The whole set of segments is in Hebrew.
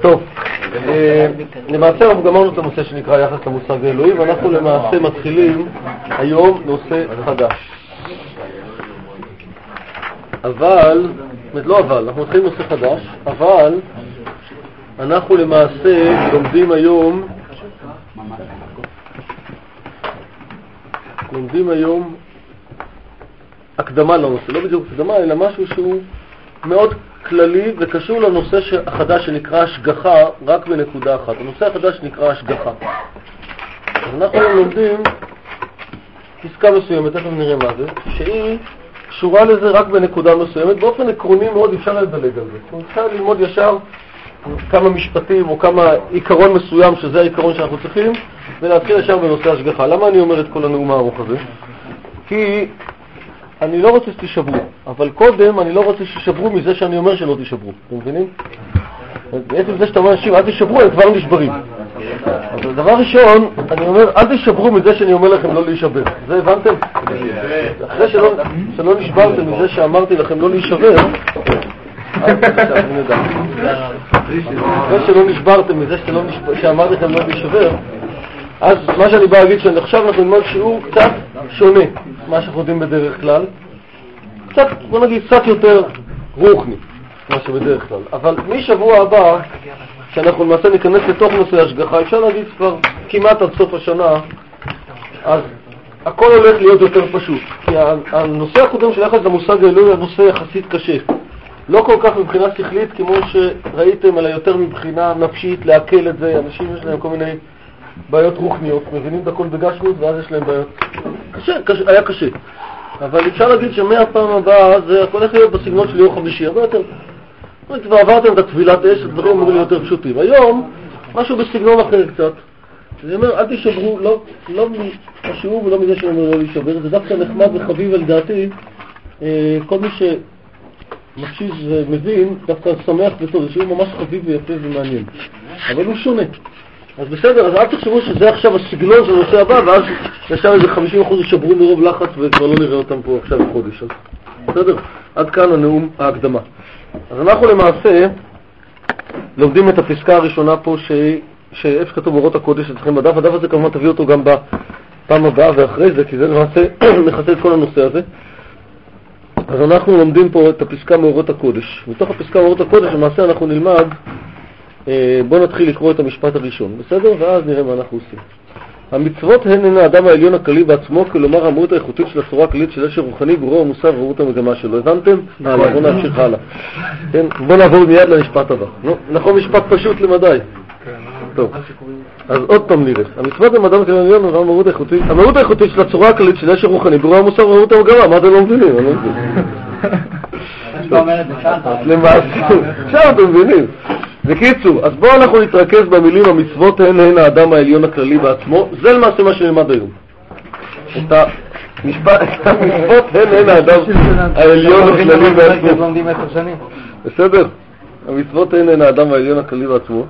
טוב, למעשה אנחנו גמרנו את הנושא שנקרא יחס למושג האלוהי, ואנחנו למעשה מתחילים היום נושא חדש. אנחנו מתחילים נושא חדש, אבל אנחנו למעשה לומדים היום הקדמה לנושא, לא בדיוק הקדמה, אלא משהו שהוא מאוד כללי וקשור לנושא החדש שנקרא השגחה, רק בנקודה אחת. הנושא החדש נקרא השגחה. אז אנחנו לומדים פסקה מסוימת, תכף נראה מה זה, שהיא קשורה לזה רק בנקודה מסוימת. באופן עקרוני מאוד אפשר לדלג על זה. אפשר ללמוד ישר כמה משפטים או כמה עיקרון מסוים, שזה העיקרון שאנחנו צריכים, ולהתחיל ישר בנושא השגחה. למה אני אומר את כל הנאום הארוך הזה? כי אני לא רוצה שתשברו, אבל קודם אני לא רוצה שתשברו מזה שאני אומר שלא תשברו. אתם מבינים? בעצם זה שאתה אומר אנשים, אל תשברו, הם כבר נשברים. אבל דבר ראשון, אני אומר, אל תשברו מזה שאני אומר לכם לא להישבר. זה הבנתם? אחרי שלא נשברתם מזה שאמרתי לכם לא להישבר, אחרי שלא נשברתם מזה שאמרתי לכם לא להישבר, אז מה שאני בא להגיד שעכשיו אנחנו נלמד שיעור קצת שונה מה שאנחנו יודעים בדרך כלל, קצת, בוא נגיד, קצת יותר רוחני מה שבדרך כלל. אבל משבוע הבא שאנחנו למעשה ניכנס לתוך נושא השגחה, אפשר להגיד כבר כמעט עד סוף השנה, אז הכל הולך להיות יותר פשוט, כי הנושא הקודם של יחס למושג האלוהי הוא נושא יחסית קשה, לא כל כך מבחינה שכלית כמו שראיתם, אלא יותר מבחינה נפשית, להקל את זה. אנשים יש להם כל מיני בעיות רוחניות, מבינים את הכל בגשמיות, ואז יש להם בעיות. היה קשה. אבל אפשר להגיד שמהפעם הבאה זה הכל הולך להיות בסגנון של יום חמישי, הרבה יותר. כבר עברתם את הטבילת אש, הדברים אמורים להיות יותר פשוטים. היום, משהו בסגנון אחר קצת. זה אומר, אל תשברו, לא מהשיעור ולא מזה שאומר לא להישבר. זה דווקא נחמד וחביב על דעתי. כל מי שמקשיב ומבין, דווקא שמח וטוב. זה שיעור ממש חביב ויפה ומעניין. אבל הוא שונה. אז בסדר, אז אל תחשבו שזה עכשיו הסגנון של הנושא הבא, ואז ישר איזה 50% ישברו מרוב לחץ וכבר לא נראה אותם פה עכשיו בחודש. בסדר? עד כאן הנאום ההקדמה. אז אנחנו למעשה לומדים את הפסקה הראשונה פה שאיפה שכתוב אורות הקודש שצריכים בדף. הדף הזה כמובן תביא אותו גם בפעם הבאה ואחרי זה, כי זה למעשה מכסה את כל הנושא הזה. אז אנחנו לומדים פה את הפסקה מאורות הקודש. מתוך הפסקה מאורות הקודש למעשה אנחנו נלמד, בואו נתחיל לקרוא את המשפט הראשון, בסדר? ואז נראה מה אנחנו עושים. המצוות הן האדם העליון הכללי בעצמו, כלומר המהות האיכותית של הצורה הכללית של ישר רוחני, ברור המוסר ורות המגמה שלו. הבנתם? הלאה, בואו נמשיך הלאה. בואו נעבור מיד למשפט הבא. נכון, משפט פשוט למדי. טוב, אז עוד פעם נראה. המצוות הן האדם העליון, המהות האיכותית של הצורה הכללית של ישר רוחני, ברור המוסר ורות המגמה. מה אתם לא מבינים? אני לא מבין. למעשה, עכשיו אתם מבינים. בקיצור, אז בואו אנחנו נתרכז במילים המצוות הן האדם העליון הכללי בעצמו. זה למעשה מה שנלמד היום. את המצוות הן האדם העליון הכללי בעצמו. בסדר? המצוות הן האדם העליון הכללי בעצמו.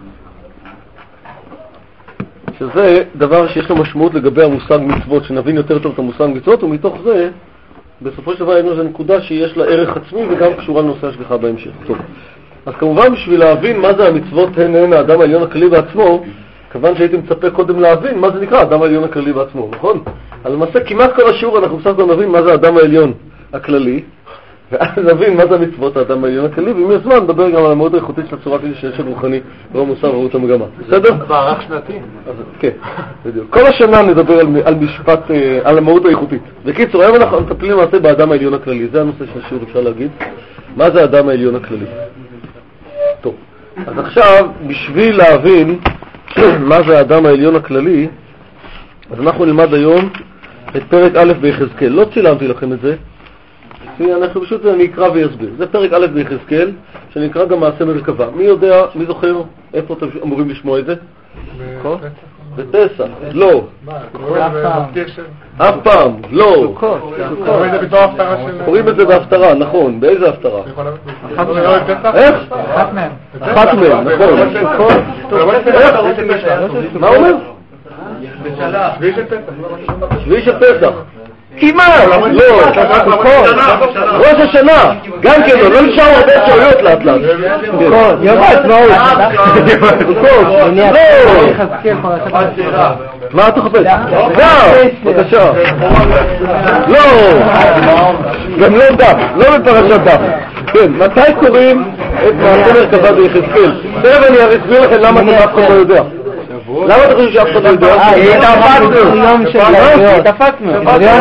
שזה דבר שיש לו משמעות לגבי המושג מצוות, שנבין יותר טוב את המושג מצוות, ומתוך זה, בסופו של דבר יש לנו נקודה שיש לה ערך עצמי וגם קשורה לנושא השגחה בהמשך. טוב. אז כמובן בשביל להבין מה זה המצוות הן האדם העליון הכללי בעצמו, כיוון שהייתי מצפה קודם להבין מה זה נקרא האדם העליון הכללי בעצמו, נכון? אז למעשה כמעט כל השיעור אנחנו בסך הכל נבין מה זה האדם העליון הכללי, ואז נבין מה זה המצוות האדם העליון הכללי, ואם יש זמן נדבר גם על המהות האיכותית של הצורה הכללית של ישר רוחני, לא מוסר ורות המגמה. בסדר? מערך שנתי. כן, בדיוק. כל השנה נדבר על משפט, על המהות האיכותית. בקיצור, היום אנחנו מטפלים למעשה באדם העליון הכללי. זה הנושא של השיעור, אפשר להגיד. מה זה האדם העליון הכללי? טוב, אז עכשיו, בשביל להבין מה זה האדם העליון הכללי, אז אנחנו נלמד היום את פרק א' ביחזקאל. לא צילמתי לכם את זה, אנחנו פשוט אני אקרא ויסביר. זה פרק א' ביחזקאל, שנקרא גם מעשה מרכבה. מי יודע, מי זוכר, איפה אתם אמורים לשמוע את זה? בפסח, לא. אף פעם, לא. קוראים את זה בהפטרה, נכון. באיזה הפטרה? איך? אחת מהם, נכון. מה אומר? שביעי של פסח. כמעט. לא, ראש השנה, גם כן, לא נשאר הרבה אפשרויות לאט לאט. יום העצמאות. מה אתה חפש? בבקשה. לא, גם לא דף, לא בפרשת דף. כן, מתי קוראים את מעשה מרכבה ביחזקאל? תראה אני אסביר לכם למה אתם אף אחד לא יודע. למה אתה חושב שאף אחד לא יודע? דפקנו.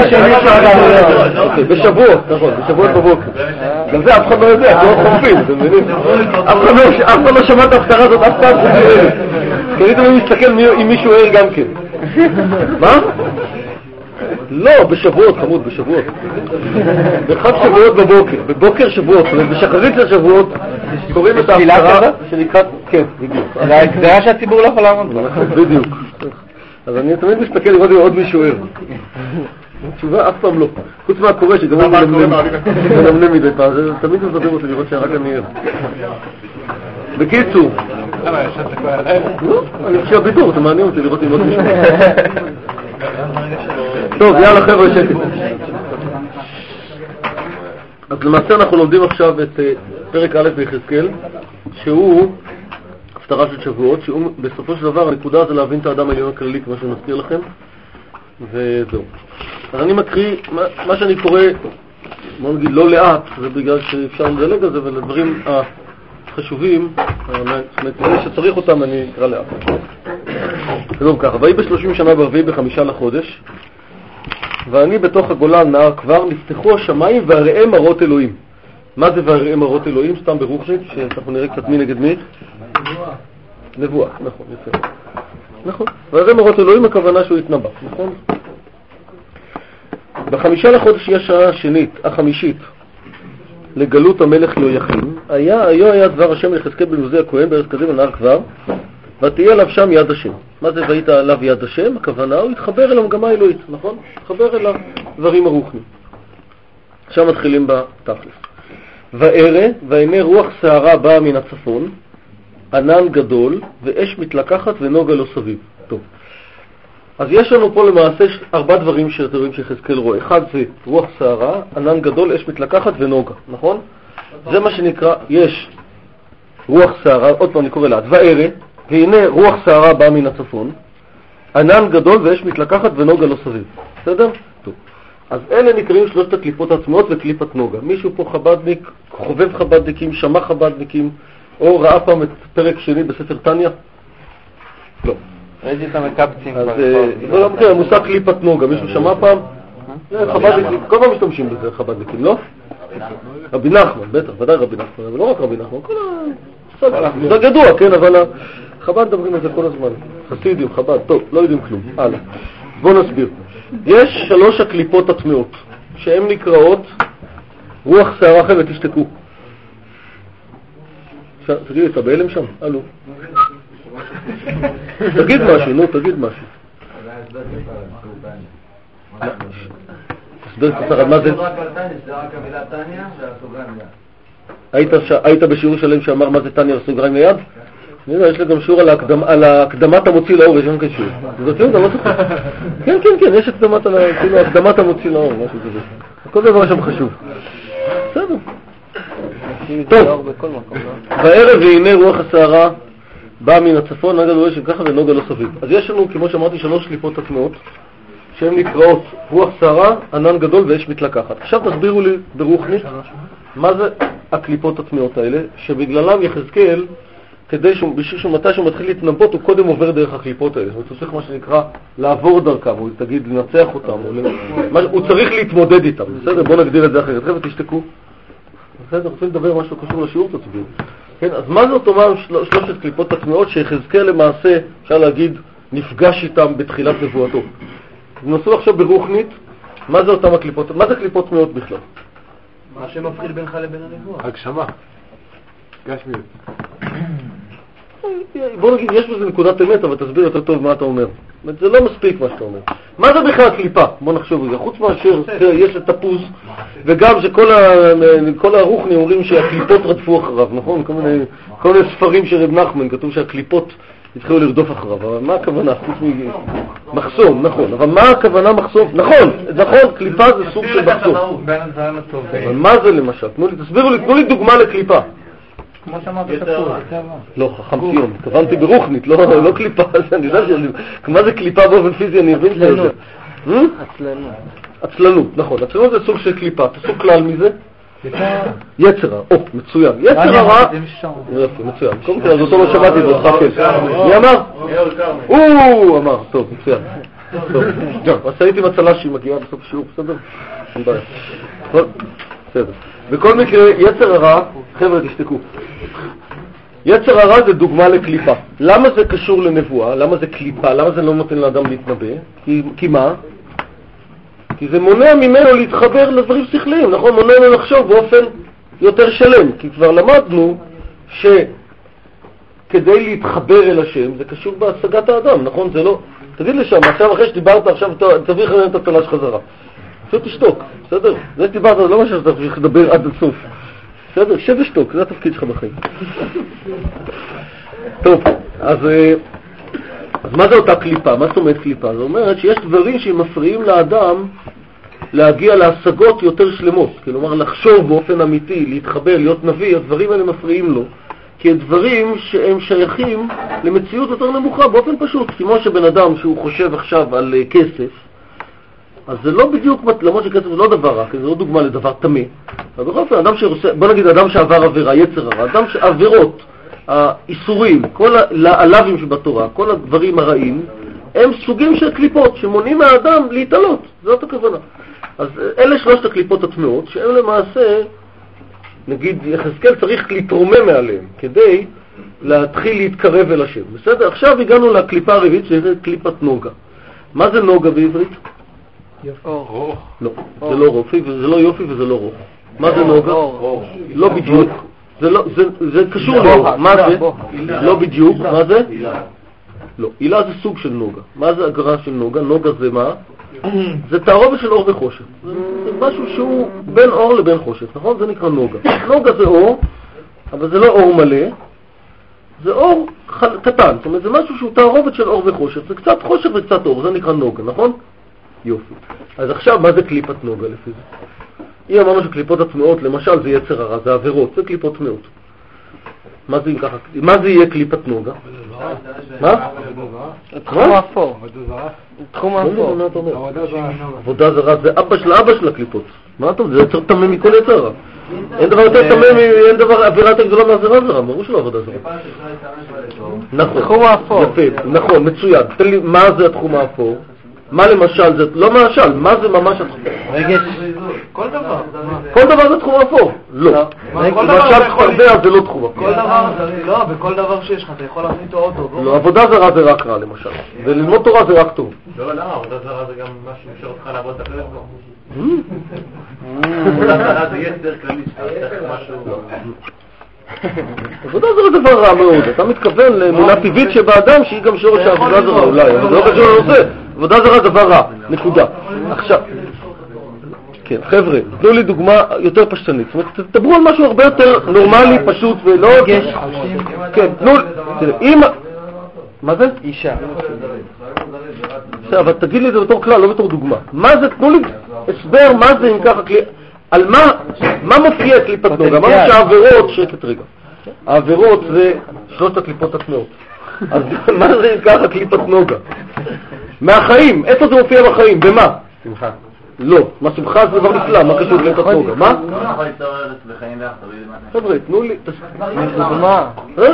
בשבועות, נכון, בשבועות בבוקר. גם זה אף אחד לא יודע, זה לא חופים, אתם מבינים? אף אחד לא שמע את ההפטרה הזאת אף פעם. תראיתם אני מסתכל אם מישהו ער גם כן. מה? לא, בשבועות, חמוד, בשבועות. בחג שבועות בבוקר שבועות, ובשחרית השבועות קוראים את ההפטרה שנקראת, כן, בדיוק. זה ההגדרה שהציבור לא יכול לעמוד. בדיוק. אז אני תמיד מסתכל לראות אם עוד מישהו ער. התשובה אף פעם לא. חוץ מהקורא שגם הוא מנמנם מדי פעם, זה תמיד מבדר אותי לראות שרק אני ער. בקיצור. אני חושב בידור, זה מעניין אותי לראות אם עוד מישהו. טוב, יאללה חבר'ה, שקט. אז למעשה אנחנו לומדים עכשיו את פרק א' ביחזקאל, שהוא הפטרה של שבועות, שהוא בסופו של דבר הנקודה זה להבין את האדם העליון הכללי, כמו שאני מזכיר לכם, וזהו. אז אני מקריא מה שאני קורא, בוא נגיד לא לאט, זה בגלל שאפשר לדלג על זה, ולדברים החשובים, שצריך אותם אני אקרא לאט. טוב ככה, ויהי ב-30 שנה ברביעי ב5 לחודש, ואני בתוך הגולן נהר כבר, נפתחו השמיים והראי מראות אלוהים. מה זה והראי מראות אלוהים? סתם ברוחנית, שאנחנו נראה קצת מי נגד מי? נבואה, נכון, יפה. נכון, והראי מראות אלוהים הכוונה שהוא התנבא, נכון? ב5 לחודש יש השעה החמישית לגלות המלך יהויכין, היה דבר השם ליחזקאל בן עוזי הכהן בארץ קדימה נהר כבר, ותהיה עליו שם יד השם. מה זה והיית עליו יד השם? הכוונה הוא התחבר אל המגמה האלוהית, נכון? התחבר אל הדברים הרוחניים. עכשיו מתחילים בתכלס. והנה רוח שערה באה מן הצפון, ענן גדול ואש מתלקחת ונוגה לא סביב. טוב. אז יש לנו פה למעשה 4 דברים שאתם רואים שיחזקאל רואה. אחד זה רוח שערה, ענן גדול, אש מתלקחת ונוגה, נכון? זה מה שנקרא, יש רוח שערה, עוד פעם אני קורא לה, והנה רוח שערה באה מן הצפון, ענן גדול ואש מתלקחת ונוגה לא סביב. בסדר? טוב. אז אלה נקראים 3 הקליפות העצמיות וקליפת נוגה. מישהו פה חבדניק, חובב חבדניקים, שמע חבדניקים, או ראה פעם את פרק שני בספר תניה? לא. ראיתי את המקפצים. אז לא, כן, המושג קליפת נוגה, מישהו שמע פעם? חבדניקים, כל פעם משתמשים בזה חבדניקים, לא? רבי נחמן, בטח, ודאי רבי נחמן, אבל לא רק רבי נחמן, כל מושג ידוע, כן, אבל חב"ד מדברים על זה כל הזמן. חסידים, חב"ד, טוב, לא יודעים כלום. הלאה. בואו נסביר. יש 3 הקליפות הטמאות, שהן נקראות רוח שערה אחרת, תשתקו. תגיד, אתה בהלם שם? הלו. תגיד משהו, נו, תגיד משהו. תסביר קצת, מה זה? היית בשיעור שלם שאמר מה זה תניה וסוגריים ליד? יש לי גם שיעור על הקדמת המוציא לאור, יש גם כן שיעור. זאת יודעת, לא זוכר. כן, יש הקדמת המוציא לאור, משהו כזה. כל דבר שם חשוב. בסדר. טוב. בערב והנה רוח השערה באה מן הצפון, נגד רואה שככה ונוגה לא סביב. אז יש לנו, כמו שאמרתי, 3 קליפות הטמאות, שהן נקראות רוח שערה, ענן גדול ואש מתלקחת. עכשיו תסבירו לי ברוחנית, מה זה הקליפות הטמאות האלה, שבגללם יחזקאל, בשביל שמתי שהוא מתחיל להתנבא, הוא קודם עובר דרך הקליפות האלה. הוא צריך מה שנקרא לעבור דרכם, הוא תגיד לנצח אותם, הוא צריך להתמודד איתם. בסדר, בואו נגדיר את זה אחרת. חבר'ה, תשתקו. בסדר, רוצים לדבר משהו קשור לשיעור, תצביעו. כן, אז מה זאת אומרת 3 קליפות הטמאות שיחזקאל למעשה, אפשר להגיד, נפגש איתם בתחילת נבואתו. נסו עכשיו ברוחנית, מה זה אותם הקליפות? מה זה קליפות טמאות בכלל? מה שמפחיד בינך לבין הנבואה? הגשמה. גשמיות. בוא נגיד, יש בזה נקודת אמת, אבל תסביר יותר טוב מה אתה אומר. זה לא מספיק מה שאתה אומר. מה זה בכלל קליפה? בוא נחשוב רגע. חוץ מאשר יש לתפוז, וגם שכל הרוחני אומרים שהקליפות רדפו אחריו, נכון? כל מיני ספרים של רב נחמן, כתוב שהקליפות התחילו לרדוף אחריו, אבל מה הכוונה? חוץ מחסום, נכון, אבל מה הכוונה מחסום? נכון, קליפה זה סוג של מחסום. אבל מה זה למשל? תסבירו לי, תנו לי דוגמה לקליפה. כמו שאמרת כתוב. לא, חכם ציון, התכוונתי ברוחנית, לא קליפה, אני יודע מה זה קליפה באופן פיזי, אני אבין שזה. עצלנות. עצלנות, נכון, עצלנות זה סוג של קליפה, תעשו כלל מזה. יצר הרע, מצוין, יצר הרע, יופי, מצוין, קודם כל, אז אותו לא שמעתי, זה אותך כן. מי אמר? הוא אמר, טוב, מצוין. טוב, אז הייתי מצלה שהיא מגיעה בסוף שיעור, בסדר? אין בעיה. בסדר. בכל מקרה, יצר הרע, חבר'ה תשתקו, יצר הרע זה דוגמה לקליפה. למה זה קשור לנבואה? למה זה קליפה? למה זה לא נותן לאדם להתנבא? כי מה? כי זה מונע ממנו להתחבר לדברים שכליים, נכון? מונע ממנו לחשוב באופן יותר שלם, כי כבר למדנו שכדי להתחבר אל השם זה קשור בהשגת האדם, נכון? זה לא... תגיד לי שם, עכשיו אחרי שדיברת, עכשיו תביא לך את התלש חזרה. עכשיו תשתוק, בסדר? זה שדיברת, זה לא משהו שאתה צריך לדבר עד הסוף. בסדר? שב ושתוק, זה התפקיד שלך בחיים. טוב, אז מה זה אותה קליפה? מה זאת אומרת קליפה? זאת אומרת שיש דברים שמפריעים לאדם להגיע להשגות יותר שלמות. כלומר, לחשוב באופן אמיתי, להתחבר, להיות נביא, הדברים האלה מפריעים לו. כי הדברים שהם שייכים למציאות יותר נמוכה, באופן פשוט. כמו שבן אדם שהוא חושב עכשיו על כסף, אז זה לא בדיוק, למרות שכסף זה לא דבר רע, כי זה לא דוגמה לדבר תמי. אבל בכל אופן, אדם שרוצה, בוא נגיד, אדם שעבר עבירה, יצר הרע, אדם שעבירות, האיסורים, כל הלאווים שבתורה, כל הדברים הרעים, הם סוגים של קליפות שמונעים מהאדם להתעלות. זאת הכוונה. אז אלה שלושת הקליפות הטמאות, שהם למעשה, נגיד, יחזקאל צריך להתרומם מעליהם, כדי להתחיל להתקרב אל השם. בסדר? עכשיו הגענו לקליפה הרביעית, שזה קליפת נוגה. מה זה נוגה בעברית? אור. לא, זה לא רופי, וזה לא יופי וזה לא רוח. מה זה נוגה? לא בדיוק. זה קשור לאור. מה זה? לא בדיוק. מה זה? לא. הילה זה סוג של נוגה. מה זה הגרה של נוגה? נוגה זה מה? זה תערובת של אור וחושך. זה משהו שהוא בין אור לבין חושך, נכון? זה נקרא נוגה. נוגה זה אור, אבל זה לא אור מלא. זה אור קטן. זאת אומרת, זה משהו שהוא תערובת של אור וחושך. זה קצת חושך וקצת אור. זה נקרא נוגה, נכון? יופי. אז עכשיו, מה זה קליפת נוגה לפי זה? אם אמרנו שקליפות הטמאות, למשל, זה יצר הרע, זה עבירות, זה קליפות טמאות. מה זה יהיה קליפת נוגה? מה? תחום האפור. תחום האפור. עבודה זרה זה אבא של הקליפות. מה אתה אומר? זה יותר תמם מכל יצר הרע. אין דבר יותר תמם, אין דבר עבירה יותר גדולה מהזרה זרה, ברור שלא עבודה זרה. נכון. תחום האפור. יפה, נכון, מצוין. תן לי, מה זה התחום האפור? מה למשל זה, לא משל, מה זה ממש התחום? רגש. כל דבר. כל דבר זה תחום אפור? לא. למשל צפרדע זה לא תחום אפור. כל דבר, לא, בכל דבר שיש לך, אתה יכול להכניס אותו אוטו. לא, עבודה זרה זה רק רע למשל. וללמוד תורה זה רק טוב. לא, למה? עבודה זרה זה גם משהו שאפשר אותך לעבוד את הטלפון. עבודה זרה זה יצר כללי, משהו... עבודה זרה זה דבר רע מאוד. אתה מתכוון לאמונה טבעית שבאדם שהיא גם שורש העבודה זרה אולי. זה לא קשור לנושא. עבודה זרה דבר רע. נקודה. עכשיו... כן, חבר'ה, תנו לי דוגמה יותר פשטנית. זאת אומרת, תדברו על משהו הרבה יותר נורמלי, פשוט ולא... כן, תנו לי... אם... מה זה? אישה. אבל תגיד לי את זה בתור כלל, לא בתור דוגמה. מה זה? תנו לי הסבר מה זה אם ככה קליפת... על מה מופיע קליפת נוגה? אמרנו שהעבירות... שקט רגע. העבירות זה שלושת הקליפות הטמאות. אז מה זה אם ככה קליפת נוגה? מהחיים. איפה זה מופיע בחיים? במה? שמחה. לא, מה שמחה זה דבר נפלא, מה קשור קליפת נוגה? מה? חבר'ה, תנו לי... דוגמה.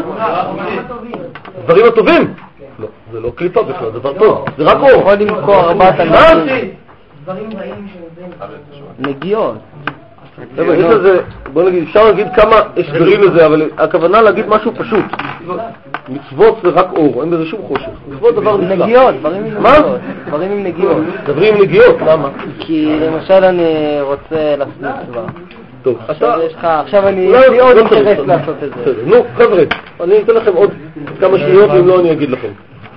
דברים הטובים? לא, זה לא קליפה בכלל, זה דבר טוב, זה רק אור. יכול למכור 4,000 דברים רעים שנובעים. נגיעות. חבר'ה, יש לזה, בוא נגיד, אפשר להגיד כמה הסברים לזה, אבל הכוונה להגיד משהו פשוט. מצוות זה רק אור, אין בזה שום חושך. מצוות דבר נפלא. נגיעות, דברים עם מה? נגיעות. דברים עם נגיעות. דברים עם נגיעות, למה? כי למשל אני רוצה לעשות מצווה. טוב, עכשיו אני יש לי עוד אינטרס לעשות את זה. נו, חבר'ה, אני אתן לכם עוד כמה שניות, ואם לא אני אגיד לכם.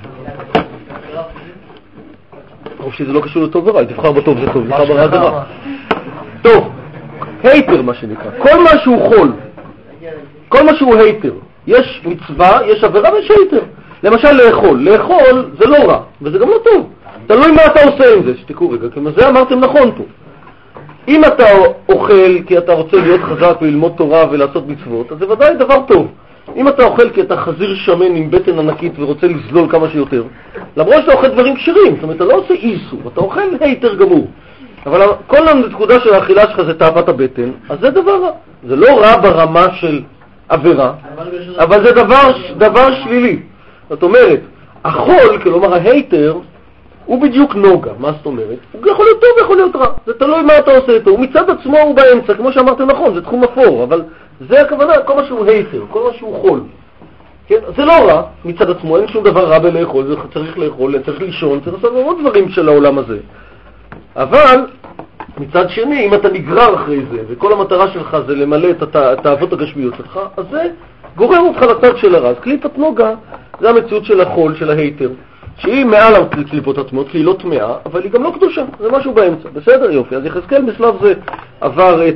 חושב שזה לא קשור לטוב ורע, תבחר בטוב זה טוב, תבחר ברע זה רע. טוב, הייטר מה שנקרא, כל מה שהוא חול, כל מה שהוא הייטר, יש מצווה, יש עבירה ויש הייטר. למשל לאכול זה לא רע, וזה גם לא טוב. תלוי מה אתה עושה עם זה, שתקעו רגע, כי זה אמרתם נכון פה. אם אתה אוכל כי אתה רוצה להיות חזק וללמוד תורה ולעשות מצוות, אז זה ודאי דבר טוב. אם אתה אוכל כי אתה חזיר שמן עם בטן ענקית ורוצה לזלול כמה שיותר, למרות שאתה אוכל דברים כשרים, זאת אומרת, אתה לא עושה איסור, אתה אוכל היתר גמור. אבל כל הנקודה של האכילה שלך זה תאוות הבטן, אז זה דבר רע. זה לא רע ברמה של עבירה, אבל זה דבר שלילי. זאת אומרת, החול, כלומר ההיתר, הוא בדיוק נוגה. מה זאת אומרת? הוא יכול להיות טוב ויכול להיות רע. זה תלוי מה אתה עושה איתו. הוא מצד עצמו הוא באמצע, כמו שאמרתם נכון, זה תחום אפור, אבל זה הכוונה, כל מה שהוא היתר, כל מה שהוא חול. כן? זה לא רע מצד עצמו, אין שום דבר רע בלאכול, זה צריך לאכול, צריך לישון, צריך לעשות עוד דברים של העולם הזה. אבל מצד שני, אם אתה נגרר אחרי זה, וכל המטרה שלך זה למלא את התאוות הגשמיות שלך, אז זה גורר אותך לצד של הרע. קליפת נוגה זה המציאות של החול, של ההיתר, שהיא מעל הקליפות הטמאות, כי היא לא טמאה, אבל היא גם לא קדושה, זה משהו באמצע. בסדר, יופי. אז יחזקאל בשלב זה עבר את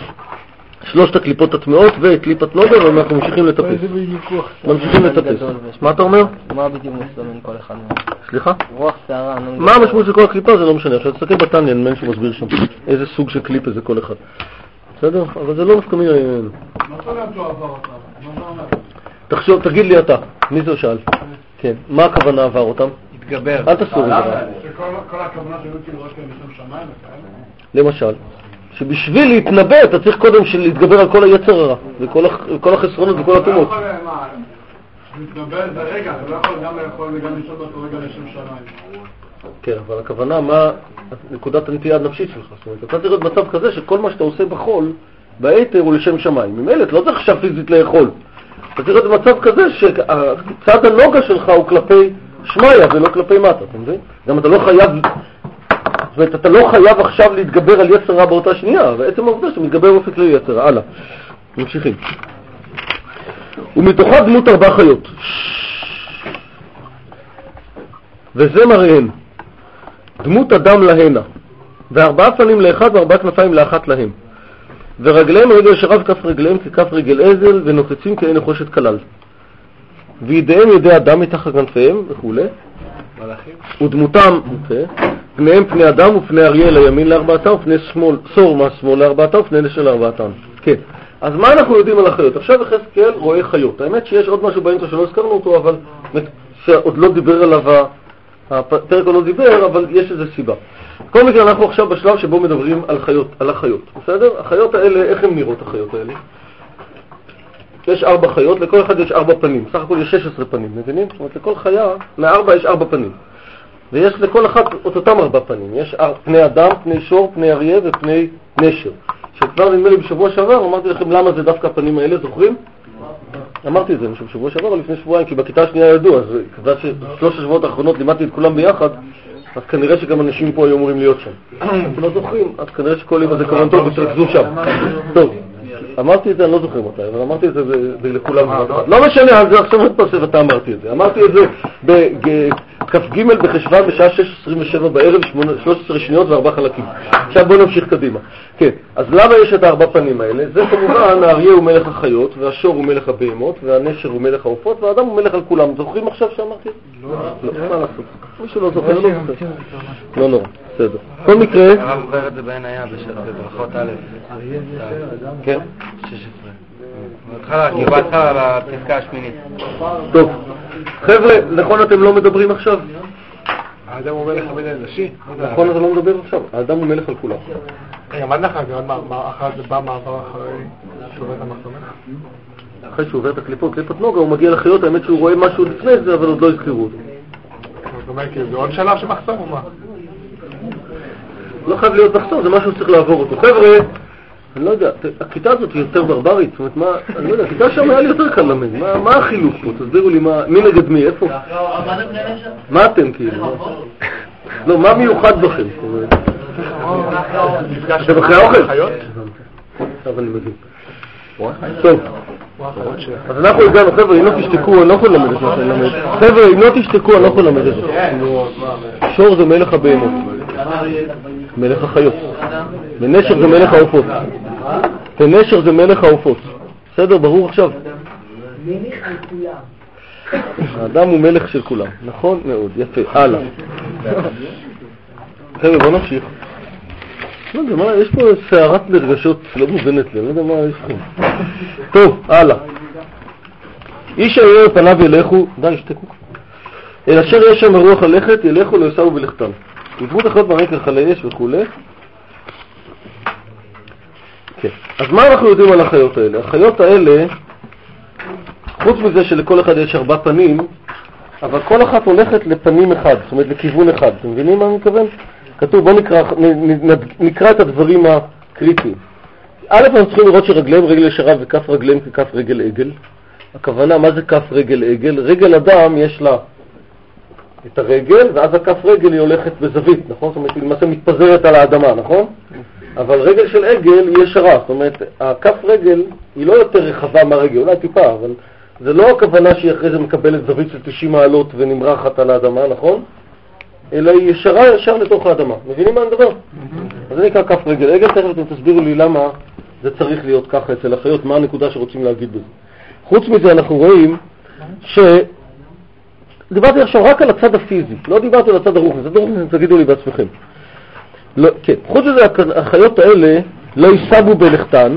3 הקליפות הטמאות ואת קליפת נוגה, ואנחנו ממשיכים לטפס. ממשיכים לטפס. מה אתה אומר? מה בדיוק מסתמן כל אחד מהם? סליחה? רוח שערה. מה המשמעות של כל הקליפה? זה לא משנה. עכשיו תסתכל בתניא, אין שהוא מסביר שם איזה סוג של קליפה זה כל אחד. בסדר? אבל זה לא מסכמים עלינו. מה זאת אומרת הוא עבר אותם? מה זה אומר? תחשוב, תגיד לי אתה, מי זה שאל? כן, מה הכוונה עבר אותם? התגבר. אל תסור את זה. שכל הכוונה שהיו כאילו רק לשם שמיים וכאלה? למשל, שבשביל להתנבא אתה צריך קודם להתגבר על כל היצר הרע, וכל החסרונות וכל התאומות. אתה לא יכול, מה? להתגבר זה רגע, אתה לא יכול גם לאכול וגם לשאול באותו רגע לשם שמיים. כן, אבל הכוונה, מה נקודת הנטייה הנפשית שלך? זאת אומרת, אתה צריך להיות מצב כזה שכל מה שאתה עושה בחול, ביתר הוא לשם שמיים. ממילא, אתה לא צריך עכשיו פיזית לאכול. אתה צריך להיות במצב כזה שצד הנוגה שלך הוא כלפי שמיה ולא כלפי מטה, אתה מבין? גם אתה לא חייב, זאת אומרת, אתה לא חייב עכשיו להתגבר על יצר רע באותה שנייה, ועצם העובדה שאתה מתגבר באופן כללי יצר רע. הלאה, ממשיכים. ומתוכה דמות 4 חיות. וזה מראיהן. דמות אדם להנה, ו4 פנים לאחד ו4 כנפיים לאחת להם. ורגליהם רגל שרב כף רגליהם ככף רגל עזל, ונוצצים כעין נחושת כלל. וידיהם ידי אדם מתחת כנפיהם וכו'. ודמותם, פניהם פני אדם ופני אריה לימין לארבעתם, ופני סור מהשמאל לארבעתם, ופני נשר לארבעתם. כן. אז מה אנחנו יודעים על החיות? עכשיו יחזקאל רואה חיות. האמת שיש עוד משהו באמצע שלא הזכרנו אותו, אבל שעוד לא דיבר עליו, הפרק עוד לא דיבר, אבל יש איזו סיבה. כל מקרה אנחנו עכשיו בשלב שבו מדברים על החיות, בסדר? החיות האלה, איך הן נראות החיות האלה? יש 4 חיות, לכל אחד יש 4 פנים, סך הכל יש 16 פנים, מבינים? זאת אומרת, לכל חיה, מ4 יש 4 פנים. ויש לכל אחת אותם 4 פנים, יש פני אדם, פני שור, פני אריה ופני נשר. שכבר נדמה לי בשבוע שעבר, אמרתי לכם למה זה דווקא הפנים האלה, זוכרים? אמרתי את זה בשבוע שעבר או לפני שבועיים, כי בכיתה השנייה ידעו, אז כזה ש3 השבועות האחרונות לימדתי את כולם ביחד, אז כנראה שגם אנשים פה היו אמורים להיות שם. אתם לא זוכרים, אז כנראה שכל אימא זה כמובן טוב ותרכזו שם. טוב, אמרתי את זה, אני לא זוכר מתי, אבל אמרתי את זה לכולם. לא משנה, אז עכשיו מתפרסם ואתה אמרתי את זה. אמרתי את זה בכ"ג בחשוון בשעה 6:27 בערב, 13 שניות ו4 חלקים. עכשיו בואו נמשיך קדימה. כן, אז למה יש את 4 פנים האלה? זה כמובן, האריה הוא מלך החיות, והשור הוא מלך הבהמות, והנשר הוא מלך העופות, והאדם הוא מלך על כולם. זוכרים עכשיו שאמרתי? לא, מה לעשות? מישהו לא זוכר, לא זוכר. לא נורא, בסדר. כל מקרה... הרב עובר את זה בעין היה בברכות א'. כן? 16. בהתחלה בפסקה השמינית. טוב, חבר'ה, נכון אתם לא מדברים עכשיו? האדם הוא מלך המלך הנשי? נכון אתה לא מדבר עכשיו, האדם הוא מלך על כולם. רגע, מה לך? אחת בא מעבר אחרי שובר את המחסומת? אחרי שהוא עובר את הקליפות, קליפת נוגה, הוא מגיע לחיות, האמת שהוא רואה משהו לפני זה, אבל עוד לא הזכירו אותו. זאת אומרת, זה עוד שלב שמחסום או מה? לא חייב להיות מחסום, זה משהו שצריך לעבור אותו. חבר'ה, אני לא יודע, הכיתה הזאת היא יותר ברברית, זאת אומרת, מה, אני לא יודע, הכיתה שם היה לי יותר קל למד, מה החילוק פה? תסבירו לי, מי נגד מי, איפה? מה אתם כאילו? לא, מה מיוחד בכם? זה אחרי האוכל? עכשיו אני מבין. טוב, אז אנחנו הגענו, חבר'ה, אם לא תשתקו, אני לא יכול ללמד את מה שאני למד. חבר'ה, אם לא תשתקו, אני לא יכול ללמד את זה. שור זה מלך הבהמות, מלך החיות, ונשר זה מלך העופות. ונשר זה מלך העופות. בסדר, ברור עכשיו? מלך על כולם. האדם הוא מלך של כולם. נכון מאוד, יפה. הלאה. חבר'ה, בוא נמשיך. לא יודע מה, יש פה סערת לרגשות לא מובנת לי, לא יודע מה יש לכם. טוב, הלאה. איש הירא פניו ילכו, די, שתקו. אל אשר יש שם הרוח ללכת, ילכו לא יסעו בלכתם. יברו תחיות ברקע חלי אש וכו'. כן. אז מה אנחנו יודעים על החיות האלה? החיות האלה, חוץ מזה שלכל אחד יש 4 פנים, אבל כל אחת הולכת לפנים אחד, זאת אומרת לכיוון אחד. אתם מבינים מה אני מתכוון? כתוב, בואו נקרא את הדברים הקריטיים. א', אנחנו צריכים לראות שרגליהם רגל ישרה וכף רגליהם ככף רגל עגל. הכוונה, מה זה כף רגל עגל? רגל אדם יש לה את הרגל, ואז הכף רגל היא הולכת בזווית, נכון? זאת אומרת, היא למעשה מתפזרת על האדמה, נכון? אבל רגל של עגל היא ישרה, זאת אומרת, הכף רגל היא לא יותר רחבה מהרגל, אולי טיפה, אבל זה לא הכוונה שהיא אחרי זה מקבלת זווית של 90 מעלות ונמרחת על האדמה, נכון? אלא היא ישרה ישר לתוך האדמה. מבינים מה אני מדבר? אז זה נקרא כף רגל עגל. תכף אתם תסבירו לי למה זה צריך להיות ככה אצל החיות, מה הנקודה שרוצים להגיד בזה. חוץ מזה אנחנו רואים דיברתי עכשיו רק על הצד הפיזי, לא דיברתי על הצד הרוחני, הצד הרוחני תגידו לי בעצמכם. לא, כן, חוץ מזה החיות האלה לא יסבו בלכתן,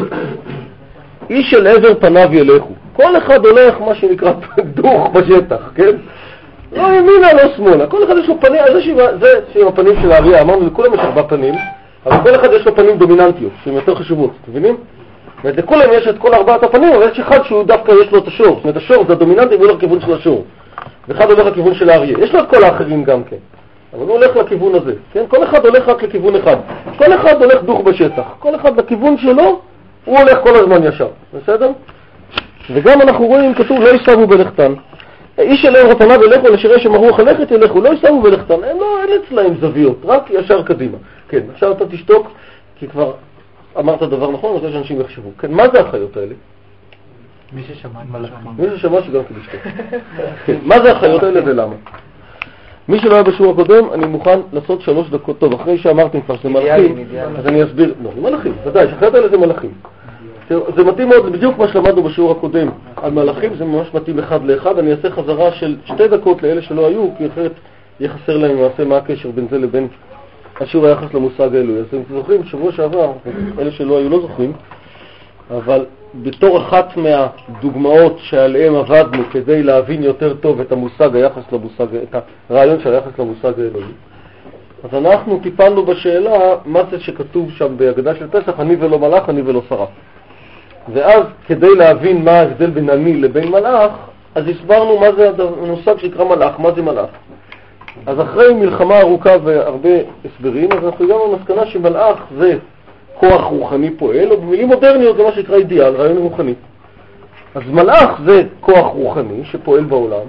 איש אל עבר פניו ילכו. כל אחד הולך מה שנקרא דוך בשטח, כן? לא ימינה, לא שמאלה, כל אחד יש לו פנים, זה עם הפנים של האריה, אמרנו לכולם יש 4 פנים, אבל כל אחד יש לו פנים דומיננטיות, שהן יותר חשובות, מבינים? לכולם יש את כל 4 הפנים, אבל יש אחד שהוא דווקא יש לו את השור, זאת אומרת השור זה הדומיננטי והוא הולך לכיוון של השור, ואחד הולך לכיוון של האריה, יש לו את כל האחרים גם כן, אבל הוא הולך לכיוון הזה, כן? כל אחד הולך רק לכיוון אחד, כל אחד הולך דוך בשטח, כל אחד לכיוון שלו, הוא הולך כל הזמן ישר, בסדר? וגם אנחנו רואים, כתוב לא יסבו בלכתן, איש אל עבר פניו ילכו, אל אשר יש שם הרוח ללכת ילכו, לא יסבו בלכתן, אין אצלהם זוויות, רק ישר קדימה. כן, עכשיו אתה תשתוק, כי כבר אמרת דבר נכון, אני רוצה שאנשים יחשבו. כן, מה זה החיות האלה? מי ששמע מלאכים. מי ששמע שגם כן ישתוק. כן, מה זה החיות האלה ולמה? מי שלא היה בשיעור הקודם, אני מוכן לעשות 3 דקות. טוב, אחרי שאמרתם כבר שזה מלאכים, אז אני אסביר. לא, זה מלאכים, ודאי, שהחיות האלה זה מלאכים. זה מתאים מאוד, זה בדיוק מה שלמדנו בשיעור הקודם על מלאכים, זה ממש מתאים אחד לאחד. אני אעשה חזרה של 2 דקות לאלה שלא היו, כי אחרת יהיה חסר להם למעשה מה הקשר בין זה לבין השיעור היחס למושג האלוהי. אז אתם זוכרים, שבוע שעבר, אלה שלא היו לא זוכרים, אבל בתור אחת מהדוגמאות שעליהם עבדנו כדי להבין יותר טוב את המושג היחס למושג, את הרעיון של היחס למושג האלוהי, אז אנחנו טיפלנו בשאלה מה זה שכתוב שם בהגדה של פסח, אני ולא מלאך, אני ולא שרה. ואז כדי להבין מה ההבדל בין אני לבין מלאך, אז הסברנו מה זה המושג שנקרא מלאך, מה זה מלאך. אז אחרי מלחמה ארוכה והרבה הסברים, אז אנחנו הגענו למסקנה שמלאך זה כוח רוחני פועל, או במילים מודרניות זה מה שנקרא אידיאל, רעיון רוחני. אז מלאך זה כוח רוחני שפועל בעולם,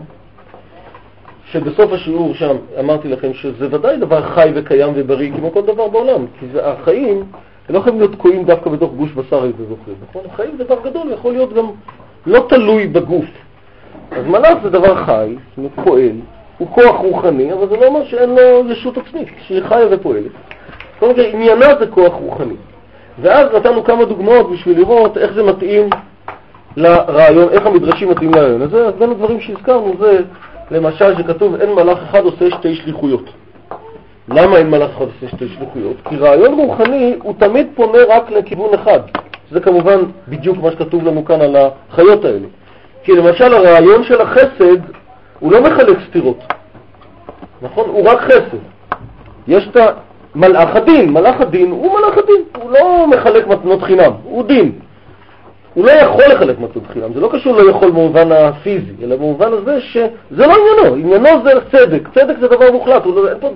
שבסוף השיעור שם אמרתי לכם שזה ודאי דבר חי וקיים ובריא כמו כל דבר בעולם, כי החיים לא יכולים להיות תקועים דווקא בתוך גוש בשר, אם זה זוכרים, נכון? החיים זה דבר גדול, יכול להיות גם לא תלוי בגוף. אז מלאך זה דבר חי, פועל, הוא כוח רוחני, אבל זה לא אומר שאין לו ישות עצמית, שהיא חיה ופועלת. זאת אומרת, עניינה זה כוח רוחני. ואז נתנו כמה דוגמאות בשביל לראות איך זה מתאים לרעיון, איך המדרשים מתאים לרעיון. אז בין הדברים שהזכרנו זה, למשל שכתוב אין מלאך אחד עושה 2 שליחויות. למה אין מלאך אחד עושה 2 שליחויות? כי רעיון רוחני הוא תמיד פונה רק לכיוון אחד. זה כמובן בדיוק מה שכתוב לנו כאן על החיות האלה. כי למשל הרעיון של החסד הוא לא מחלק סתירות. נכון? הוא רק חסד. יש את מלאך הדין. מלאך הדין הוא מלאך הדין. הוא לא מחלק מתנות חינם. הוא דין. הוא לא יכול לחלק מתנות חינם. זה לא קשור לא יכול במובן הפיזי, אלא במובן הזה שזה לא עניינו. עניינו זה צדק. צדק זה דבר מוחלט.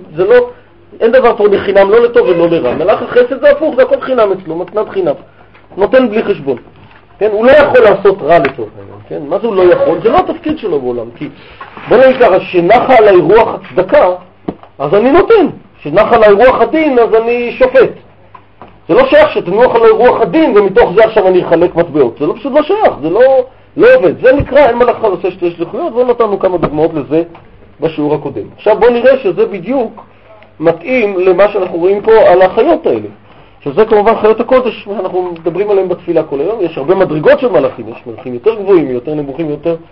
אין דבר פה לחינם, לא לטוב ולא לרע. מלאך החסד זה הפוך, זה הכל חינם אצלו, מתנת חינם. נותן בלי חשבון. כן? הוא לא יכול לעשות רע לטוב. כן? מה זה הוא לא יכול? זה לא התפקיד שלו בעולם. כי בוא נגיד ככה, שנחה עליי רוח הצדקה, אז אני נותן. שנחה עליי רוח הדין, אז אני שופט. זה לא שייך שתנוח עליי רוח הדין, ומתוך זה עכשיו אני אחלק מטבעות. זה לא פשוט לא שייך, זה לא עובד. זה נקרא, אין מלאך אחד עושה 2 שליחויות, ונתנו כמה דוגמאות לזה בשיעור הקודם. עכשיו בוא נראה שזה בדיוק מתאים למה שאנחנו רואים פה על החיות האלה. שזה כמובן חיות הקודש, אנחנו מדברים עליהם בתפילה כל היום. יש הרבה מדרגות של מלאכים, יש מלאכים יותר גבוהים, יותר נמוכים, יותר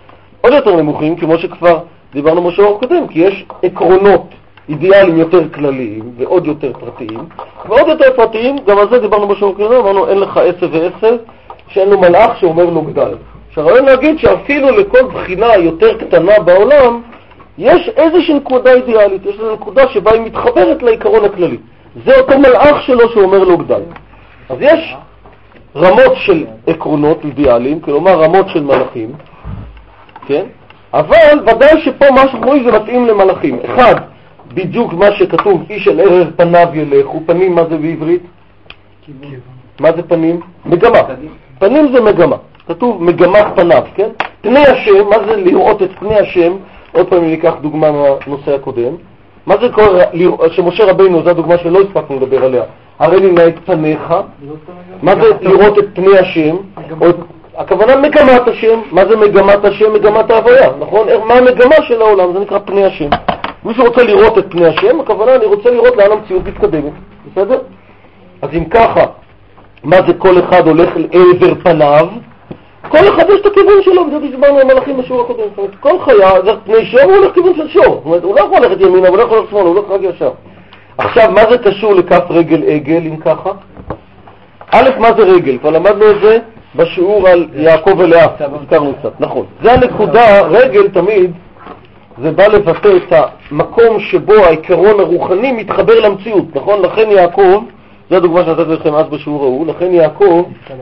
עוד יותר נמוכים, כמו שכבר דיברנו בשיעור הקודם, כי יש עקרונות אידיאליים יותר כלליים ועוד יותר פרטיים, ועוד יותר פרטיים, גם על זה דיברנו בשיעור הקודם, אמרנו אין לך 10 ו10, שאין לו מלאך שאומר לו גדל. שהרעיון להגיד שאפילו לכל בחינה יותר קטנה בעולם, יש איזושהי נקודה אידיאלית, יש איזו נקודה שבה היא מתחברת לעיקרון הכללי. זה אותו מלאך שלו שאומר לו גדל. אז יש רמות של עקרונות אידיאליים, כלומר רמות של מלאכים, כן? אבל ודאי שפה מה שאנחנו רואים זה מתאים למלאכים. אחד, בדיוק מה שכתוב, איש אל ערב פניו ילך, ופנים מה זה בעברית? מה זה פנים? מגמה. פנים זה מגמה. כתוב מגמת פניו, כן? פני השם, מה זה לראות את פני השם? עוד פעם ניקח דוגמה מהנושא הקודם. מה זה קורה שמשה רבינו, זו הדוגמה שלא הספקנו לדבר עליה, הרי לי נא את פניך. מה זה לראות את פני השם? הכוונה מגמת השם. מה זה מגמת השם? מגמת ההוויה, נכון? מה המגמה של העולם? זה נקרא פני השם. מי שרוצה לראות את פני השם, הכוונה אני רוצה לראות לאן המציאות מתקדמת, בסדר? אז אם ככה, מה זה כל אחד הולך לעבר פניו? כל אחד יש את הכיוון שלו, וזה דיברנו על מלאכים בשיעור הקודם. זאת אומרת, כל חיה, זה פני שור, הוא הולך כיוון של שור. זאת אומרת, הוא לא יכול ללכת ימינה, הוא לא יכול ללכת שמאלה, הוא הולך רק ישר. עכשיו, מה זה קשור לכף רגל עגל, אם ככה? א', מה זה רגל? כבר למדנו את זה בשיעור על יעקב ולאה, הזכרנו קצת, נכון. זה הנקודה, רגל תמיד, זה בא לבטא את המקום שבו העיקרון הרוחני מתחבר למציאות, נכון? לכן יעקב, זו הדוגמה שנתתי לכם אז בשיעור ההוא, לכן יעקב,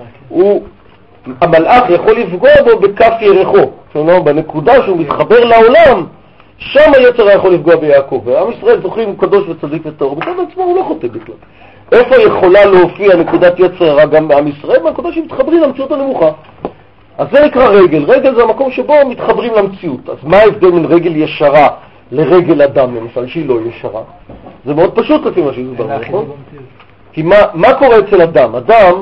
המלאך יכול לפגוע בו בכף ירחו, כלומר בנקודה שהוא מתחבר לעולם, שם היצר יכול לפגוע ביעקב. ועם ישראל זוכרים הוא קדוש וצדיק וטהור, בצד עצמו הוא לא חוטא בכלל. איפה יכולה להופיע נקודת יצר הרע גם בעם ישראל? בנקודה שמתחברים למציאות הנמוכה. אז זה נקרא רגל. רגל זה המקום שבו מתחברים למציאות. אז מה ההבדל בין רגל ישרה לרגל אדם, למשל, שהיא לא ישרה? זה מאוד פשוט לפי מה שהסברנו, נכון? כי מה קורה אצל אדם? אדם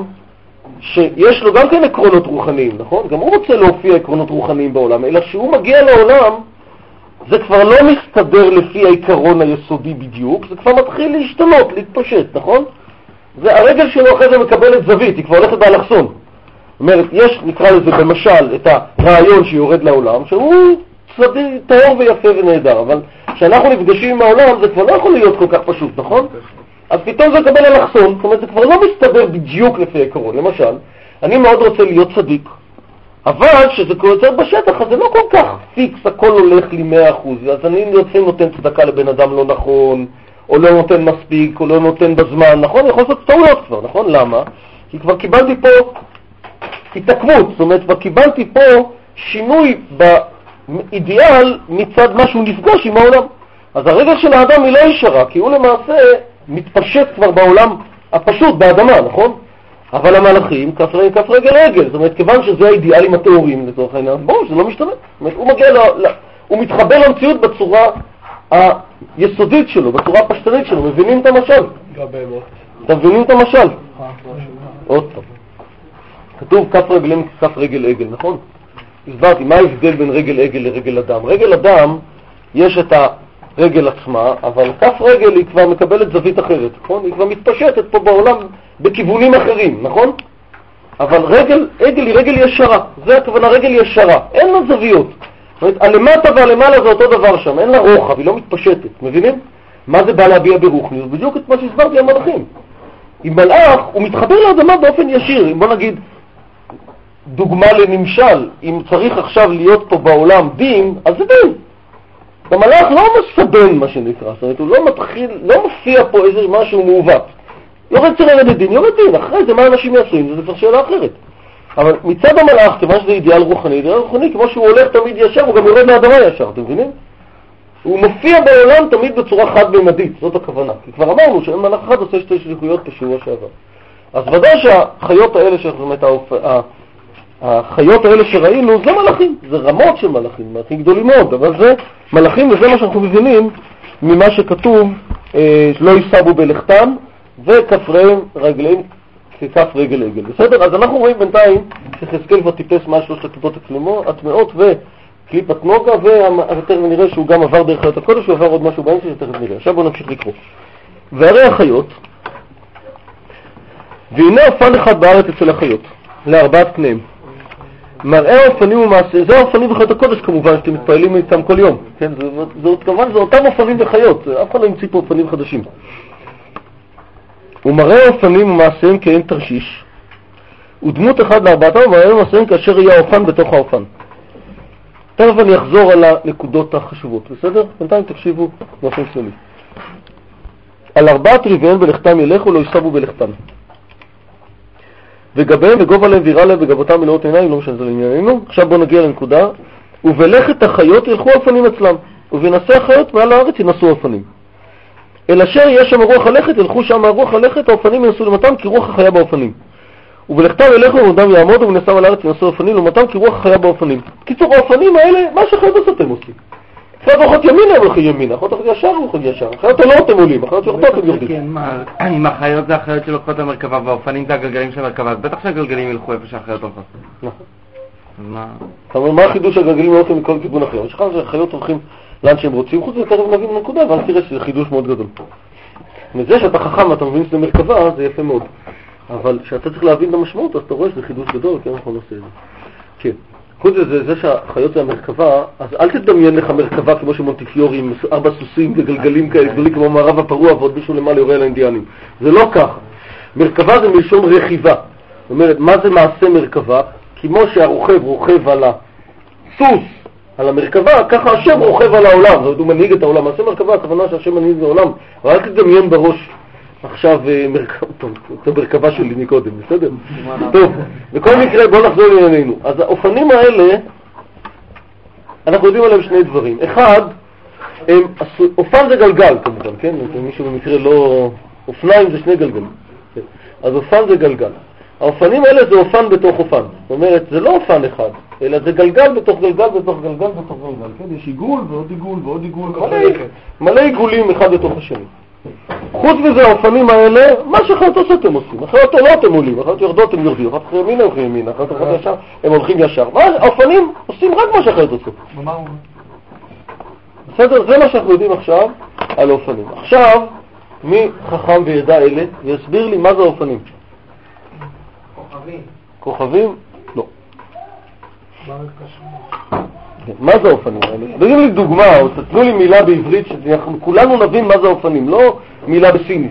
שיש לו גם כן עקרונות רוחניים, נכון? גם הוא רוצה להופיע עקרונות רוחניים בעולם, אלא שהוא מגיע לעולם, זה כבר לא מסתדר לפי העיקרון היסודי בדיוק, זה כבר מתחיל להשתנות, להתפשט, נכון? זה הרגל שלו אחרי זה מקבלת זווית, היא כבר הולכת באלכסון. זאת אומרת, יש, נקרא לזה במשל, את הרעיון שיורד לעולם, שהוא צדיק, טהור ויפה ונהדר, אבל כשאנחנו נפגשים עם העולם, זה כבר לא יכול להיות כל כך פשוט, נכון? אז פתאום זה מקבל אלכסון, זאת אומרת, זה כבר לא מסתדר בדיוק לפי העיקרון. למשל, אני מאוד רוצה להיות צדיק, אבל שזה יוצא בשטח, אז זה לא כל כך פיקס, הכל הולך לי 100%, אז אני לפעמים נותן צדקה לבן אדם לא נכון, או לא נותן מספיק, או לא נותן בזמן, נכון? יכול לעשות טעויות כבר, נכון? למה? כי כבר קיבלתי פה התעכבות, זאת אומרת, כבר קיבלתי פה שינוי באידיאל מצד מה שהוא נפגש עם העולם. אז הרגל של האדם היא לא ישרה, כי הוא למעשה מתפשט כבר בעולם הפשוט, באדמה, נכון? אבל המלאכים, כף רגל רגל, זאת אומרת, כיוון שזה האידיאלים התיאוריים לצורך העניין, בואו, זה לא משתנה. זאת אומרת, הוא מגיע הוא מתחבר למציאות בצורה היסודית שלו, בצורה הפשטנית שלו. מבינים את המשל? אתם מבינים את המשל? עוד פעם. כתוב כף רגלים כף רגל עגל, נכון? הסברתי, מה ההבדל בין רגל עגל לרגל אדם? רגל אדם, יש את הרגל עצמה, אבל כף רגל היא כבר מקבלת זווית אחרת, נכון? היא כבר מתפשטת פה בעולם בכיוונים אחרים, נכון? אבל רגל עגל היא רגל ישרה, זה הכוונה רגל ישרה, אין לה זוויות. זאת אומרת, הלמטה והלמעלה זה אותו דבר שם, אין לה רוחב, היא לא מתפשטת, מבינים? מה זה בא להביע ברוחניות? בדיוק את מה שהסברתי על מלאכים. עם מלאך הוא מתחבר לאדמה באופן ישיר. בוא נגיד, דוגמה לנמשל, אם צריך עכשיו להיות פה בעולם דין, אז זה דין. המלאך לא מסבן מה שנקרא, זאת אומרת, הוא לא מתחיל, לא מופיע פה איזה משהו מעוות. יורד צרר לדין, יורד דין, אחרי זה מה אנשים יעשו עם זה, זה כבר שאלה אחרת. אבל מצד המלאך, כיוון שזה אידיאל רוחני, אידיאל רוחני, כמו שהוא הולך תמיד ישר, הוא גם יורד לאדמה ישר, אתם מבינים? הוא מופיע בעולם תמיד בצורה חד-ממדית, זאת הכוונה. כי כבר אמרנו שאין מלאך אחד עושה שתי שליחויות בשבוע שעבר. אז ודאי שהחיות האלה, החיות האלה שראינו, זה מלאכים, זה רמות של מלאכים, מלאכים גדולים מאוד, אבל זה מלאכים, וזה מה שאנחנו מבינים ממה שכתוב, לא ייסבו בלכתם, וכפריהם רגליהם ככף רגל עגל. בסדר? אז אנחנו רואים בינתיים שחזקאל כבר טיפס מה שלושת הכיפות הטמאות וקליפת נוגה, ותכף נראה שהוא גם עבר דרך חיות הקודש, הוא עבר עוד משהו באמצע שתכף נראה. עכשיו בואו נמשיך לקרוא. והרי החיות, והנה אופן אחד בארץ אצל החיות, לארבעת פניהם. מראה האופנים ומעשה, זה האופנים וחיות הקודש כמובן, שאתם מתפעלים איתם כל יום. כן, כמובן זה אותם אופנים וחיות, אף אחד לא ימציא פה אופנים חדשים. הוא מראה האופנים ומעשיהם כאין תרשיש, ודמות אחד לארבעתם ומראה מעשיהם כאשר יהיה האופן בתוך האופן. תכף אני אחזור על הנקודות החשובות, בסדר? בינתיים תקשיבו באופן כללי. על 4 רבעיהם בלכתם ילכו לא יסבו בלכתם. וגביהם וגובה להם ויראה להם וגבותם מלאות עיניים, לא משנה זה לענייננו. עכשיו בואו נגיע לנקודה. ובלכת החיות ילכו האופנים אצלם, ובנשא החיות מעל הארץ ינסו האופנים. אל אשר יש שם רוח הלכת, ילכו שם הרוח הלכת, האופנים ינסו למתם כי רוח החיה באופנים. ובלכתם ילכו ובנדם יעמוד ובנסם על הארץ ינסו האופנים למתם כי רוח החיה באופנים. קיצור האופנים האלה, מה שחיות אתם עושים? אחרת הולכות ימינה הולכים ימינה, אחרת הולכות ישר הולכים ישר, אחרת לא אתם עולים, אחרת יורדות אתם יורדים. אם החיות זה החיות שלוקחות המרכבה והאופנים זה הגלגלים של המרכבה, בטח שהגלגלים ילכו איפה שהחיות הולכות. נכון. מה? אתה אומר, מה החידוש שהגלגלים לא הולכים מכל כיוון אחר? יש לך שהחיות הולכים לאן שהם רוצים, חוץ זה תכף נבין נקודה, ואז תראה שזה חידוש מאוד גדול. מזה שאתה חכם ואתה מבין שזה מרכבה, זה יפה מאוד. אבל כשאתה צריך להבין את המשמעות, אז אתה רואה שזה חידוש גדול, כן, אנחנו נעשה את זה. כן. חוץ זה שהחיות זה המרכבה, אז אל תדמיין לך מרכבה כמו שמונטיפיורי עם 4 סוסים וגלגלים כאלה גדולים כמו מערב הפרוע ועוד מישהו למעלה יורה על האינדיאנים. זה לא ככה. מרכבה זה מלשון רכיבה. זאת אומרת, מה זה מעשה מרכבה? כמו שהרוכב רוכב על הסוס, על המרכבה, ככה השם רוכב על העולם. זאת אומרת, הוא מנהיג את העולם. מעשה מרכבה, הכוונה שהשם מנהיג את העולם. אבל אל תדמיין בראש עכשיו את המרכבה שלי מקודם, בסדר? טוב, בכל מקרה בואו נחזור לענייננו. אז האופנים האלה, אנחנו יודעים עליהם 2 דברים. אחד, אופן זה גלגל כמובן, כן? מישהו במקרה לא... אופניים זה 2 גלגלים. אז אופן זה גלגל. האופנים האלה זה אופן בתוך אופן. זאת אומרת, זה לא אופן אחד, אלא זה גלגל בתוך גלגל בתוך גלגל בתוך גלגל. כן? יש עיגול ועוד עיגול ועוד עיגול. מלא עיגולים אחד בתוך השני. חוץ מזה, האופנים האלה, מה שאחרת עושה אתם עושים. אחרת לא אתם עולים, אחרת יורדות הם יורדים, אחרת ימינה הולכים ימינה, אחרת הולכים ישר, הם הולכים ישר. האופנים עושים רק מה שאחרת עושים. בסדר? זה מה שאנחנו יודעים עכשיו על האופנים. עכשיו, מי חכם וידע אלה, יסביר לי מה זה האופנים. כוכבים. כוכבים? לא. מה זה האופנים האלה? תגידו לי דוגמה, או תתנו לי מילה בעברית שכולנו נבין מה זה האופנים, לא מילה בסינית.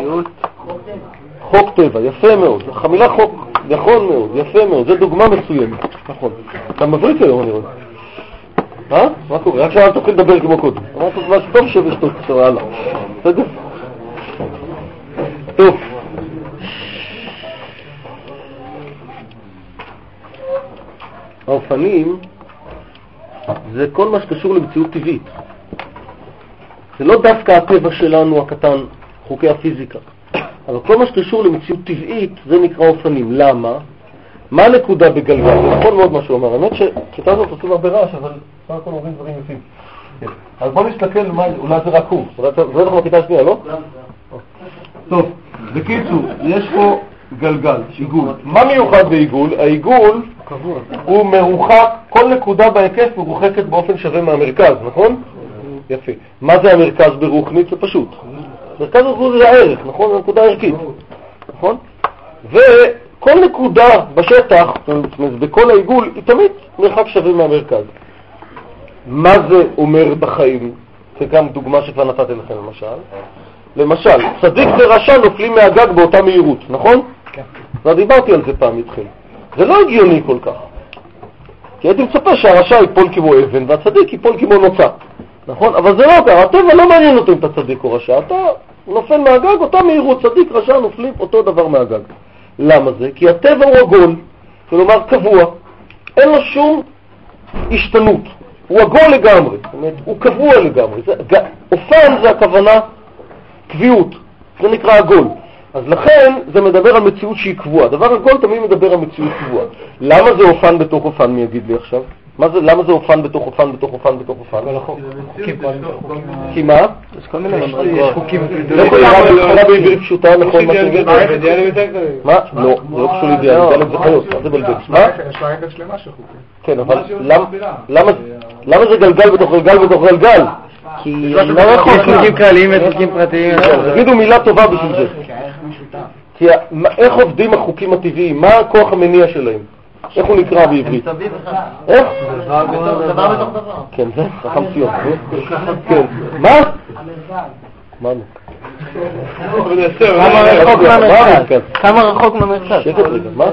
חוק טבע, יפה מאוד. המילה חוק, נכון מאוד, יפה מאוד. זה דוגמה מסוימת. נכון. אתה מבריק היום, אני רואה. מה קורה? רק שאתה תוכל לדבר כמו קודם. אמרת משהו טוב שבשתות קצרה, הלאה. בסדר? טוב. האופנים זה כל מה שקשור למציאות טבעית. זה לא דווקא הטבע שלנו הקטן, חוקי הפיזיקה. אבל כל מה שקשור למציאות טבעית זה נקרא אופנים. למה? מה הנקודה בגלגל? זה נכון מאוד מה שהוא אמר. האמת שכיתה הזאת עושים הרבה רעש, אבל סך הכל אומרים דברים יפים. אז בוא נסתכל, אולי זה רק הוא. זה אנחנו בכיתה השנייה, לא? טוב, בקיצור, יש פה גלגל, עיגול. מה מיוחד בעיגול? העיגול הוא מרוחק, כל נקודה בהיקף מרוחקת באופן שווה מהמרכז, נכון? יפה. מה זה המרכז ברוחנית? זה פשוט. מרכז ברוחנית זה הערך, נכון? זה נקודה ערכית, נכון? וכל נקודה בשטח, בכל העיגול, היא תמיד מרחק שווה מהמרכז. מה זה אומר בחיים? זה גם דוגמה שכבר נתתי לכם למשל, צדיק ורשע נופלים מהגג באותה מהירות, נכון? כן. כבר דיברתי על זה פעם איתכם. זה לא הגיוני כל כך. כי הייתי מצפה שהרשע ייפול כמו אבן והצדיק ייפול כמו נוצה. נכון? אבל זה לא כך. הטבע לא מעניין אותו אם אתה צדיק או רשע. אתה נופל מהגג, אותה מהירות, צדיק, רשע, נופלים אותו דבר מהגג. למה זה? כי הטבע הוא עגול, כלומר קבוע. אין לו שום השתנות. הוא עגול לגמרי. זאת אומרת, הוא קבוע לגמרי. אופן זה הכוונה קביעות. זה נקרא עגול. אז לכן זה מדבר על מציאות שהיא קבועה. דבר עגול תמיד מדבר על מציאות קבועה. למה זה אופן בתוך אופן, מי יגיד לי עכשיו? למה זה אופן בתוך אופן בתוך אופן בתוך אופן? כי מה? יש כל מיני חוקים. לא יכולה בעברית פשוטה, נכון מה שאני אומר? מה? לא, זה לא קשור לאידיאל, אידיאל זה חיות, מה זה בלבל? מה? יש מערכת שלמה של חוקים. כן, אבל למה זה גלגל בתוך גלגל בתוך גלגל? כי לא יכול חוקים כלליים וחוקים פרטיים. תגידו מילה טובה בשביל זה. כי איך עובדים החוקים הטבעיים? מה הכוח המניע שלהם? איך הוא נקרא בעברית? איך? דבר בתוך דבר. כן, זה חכם ציון. כן. מה? מה? כמה רחוק מהמרכז? שקט רגע, מה?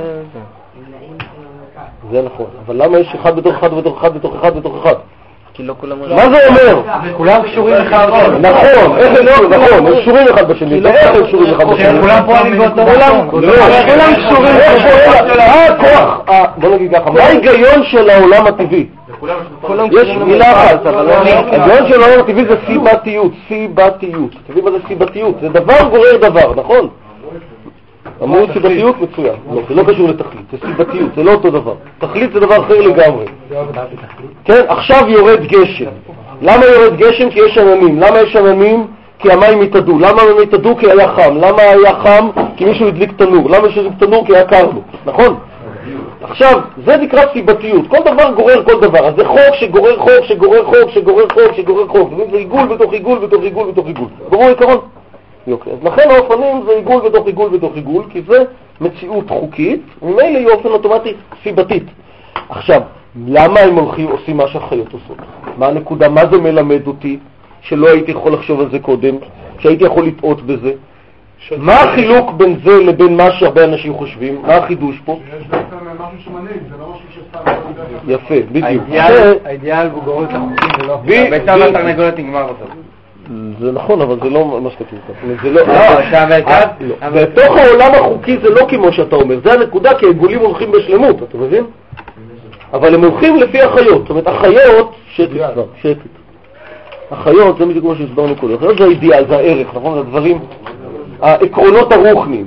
זה נכון, אבל למה יש אחד בתוך אחד בתוך אחד בתוך אחד בתוך אחד? כי לא כולם... מה זה אומר? כולם קשורים אחד בשני. נכון, איך הם לא, נכון, הם קשורים אחד בשני, איך הם קשורים אחד בשני? כולם פועלים באותו מקום. כולם קשורים, הכוח, בוא נגיד ככה, מה ההיגיון של העולם הטבעי? יש מילה אחת, ההיגיון של העולם הטבעי זה סיבתיות, סיבתיות. תבין מה זה סיבתיות? זה דבר גורר דבר, נכון? אמרו סיבתיות מצוין, לא, זה לא קשור לתכלית, זה סיבתיות, זה לא אותו דבר. תכלית זה דבר אחר לגמרי. כן, עכשיו יורד גשם. למה יורד גשם? כי יש עננים. למה יש עננים? כי המים התאדו. למה הם התאדו? כי היה חם. למה היה חם? כי מישהו הדליק תנור. למה מישהו הדליק תנור? כי היה קר לו. נכון? עכשיו, זה נקרא סיבתיות. כל דבר גורר כל דבר. אז זה חוק שגורר חוק, שגורר חוק, שגורר חוק, שגורר חוק. זה עיגול בתוך עיגול בתוך עיגול בתוך עיגול. ברור עיקרון? יופי. אז לכן האופנים זה עיגול בתוך עיגול בתוך עיגול, כי זה מציאות חוקית, וממילא היא אופן אוטומטי סיבתית. עכשיו, למה הם עושים מה שהחיות עושות? מה הנקודה? מה זה מלמד אותי? שלא הייתי יכול לחשוב על זה קודם, שהייתי יכול לטעות בזה. מה החילוק בין זה לבין מה שהרבה אנשים חושבים? מה החידוש פה? יש בעצם משהו שמנהיג, זה לא משהו שסתם... יפה, בדיוק. האידיאל הוא גורר את החוקים ולא... ביצה והתרנגולת נגמר בסוף. זה נכון, אבל זה לא מה שכתוב כאן. זה לא... בתוך העולם החוקי זה לא כמו שאתה אומר. זה הנקודה, כי העיגולים הולכים בשלמות, אתה מבין? אבל הם הולכים לפי החיות. זאת אומרת, החיות... שקט. החיות, זה בדיוק כמו שהסברנו קודם. החיות זה האידיאל, זה הערך, נכון? זה הדברים... העקרונות הרוחניים.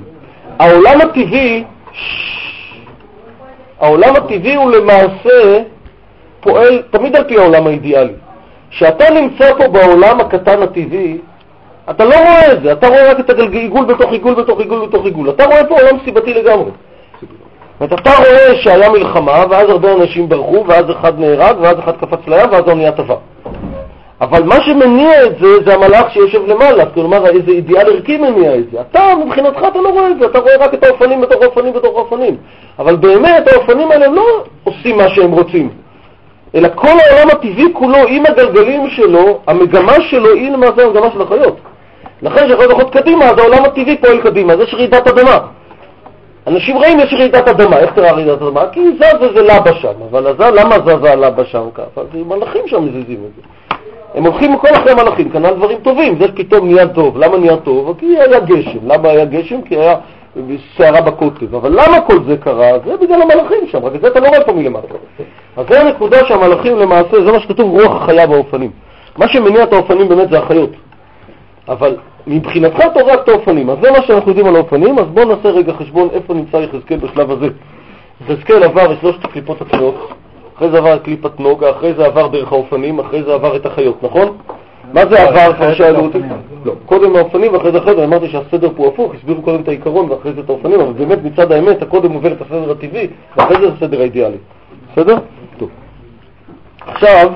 העולם הטבעי הוא למעשה פועל תמיד על פי העולם האידיאלי. כשאתה נמצא פה בעולם הקטן הטבעי, אתה לא רואה את זה, אתה רואה רק את העיגול בתוך עיגול בתוך עיגול בתוך עיגול. אתה רואה פה עולם סיבתי לגמרי. אתה רואה שהיה מלחמה, ואז הרבה אנשים ברחו, ואז אחד נהרג, ואז אחד קפץ לים, ואז הוא נהיה טבע. אבל מה שמניע את זה, זה המלאך שיושב למעלה. כלומר, איזה אידיאל ערכי מניע את זה. אתה, מבחינתך, אתה לא רואה את זה. אתה רואה רק את האופנים בתוך האופנים בתוך האופנים. אבל באמת, האופנים האלה לא עושים מה שהם רוצים. אלא כל העולם הטבעי כולו, עם הגלגלים שלו, המגמה שלו היא למעשה המגמה של החיות. לכן שהחיות הולכות קדימה, אז העולם הטבעי פועל קדימה. אז יש רעידת אדמה. אנשים רואים יש רעידת אדמה. איך תראה רעידת אדמה? כי זז איזה לבה שם. אבל למה זזה הלבה שם ככה? אז מלאכים שם מזיזים את זה. הם הולכים כל אחרי מלאכים, כנ"ל דברים טובים. זה פתאום נהיה טוב. למה נהיה טוב? כי היה גשם. למה היה גשם? כי היה שערה בקוטב. אבל למה כל זה קרה? זה בגלל המלאכים שם. רק את זה אתה לא רואה פה מלמטה. אז זה הנקודה שהמלאכים למעשה, זה מה שכתוב רוח החיה באופנים. מה שמניע את האופנים באמת זה החיות. אבל מבחינתך אתה רואה את האופנים. אז זה מה שאנחנו יודעים על האופנים. אז בואו נעשה רגע חשבון איפה נמצא יחזקאל בשלב הזה. יחזקאל עבר את 3 הקליפות הצנועות. אחרי זה עבר את קליפת נוגה, אחרי זה עבר דרך האופנים, אחרי זה עבר את החיות, נכון? מה זה עבר? כבר שאלו אותי? לא, קודם האופנים ואחרי זה אחרי, אמרתי שהסדר פה הפוך, הסבירו קודם את העיקרון ואחרי זה את האופנים, אבל באמת מצד האמת, הקודם עובר את הסדר הטבעי ואחרי זה הסדר האידיאלי. בסדר? טוב. עכשיו,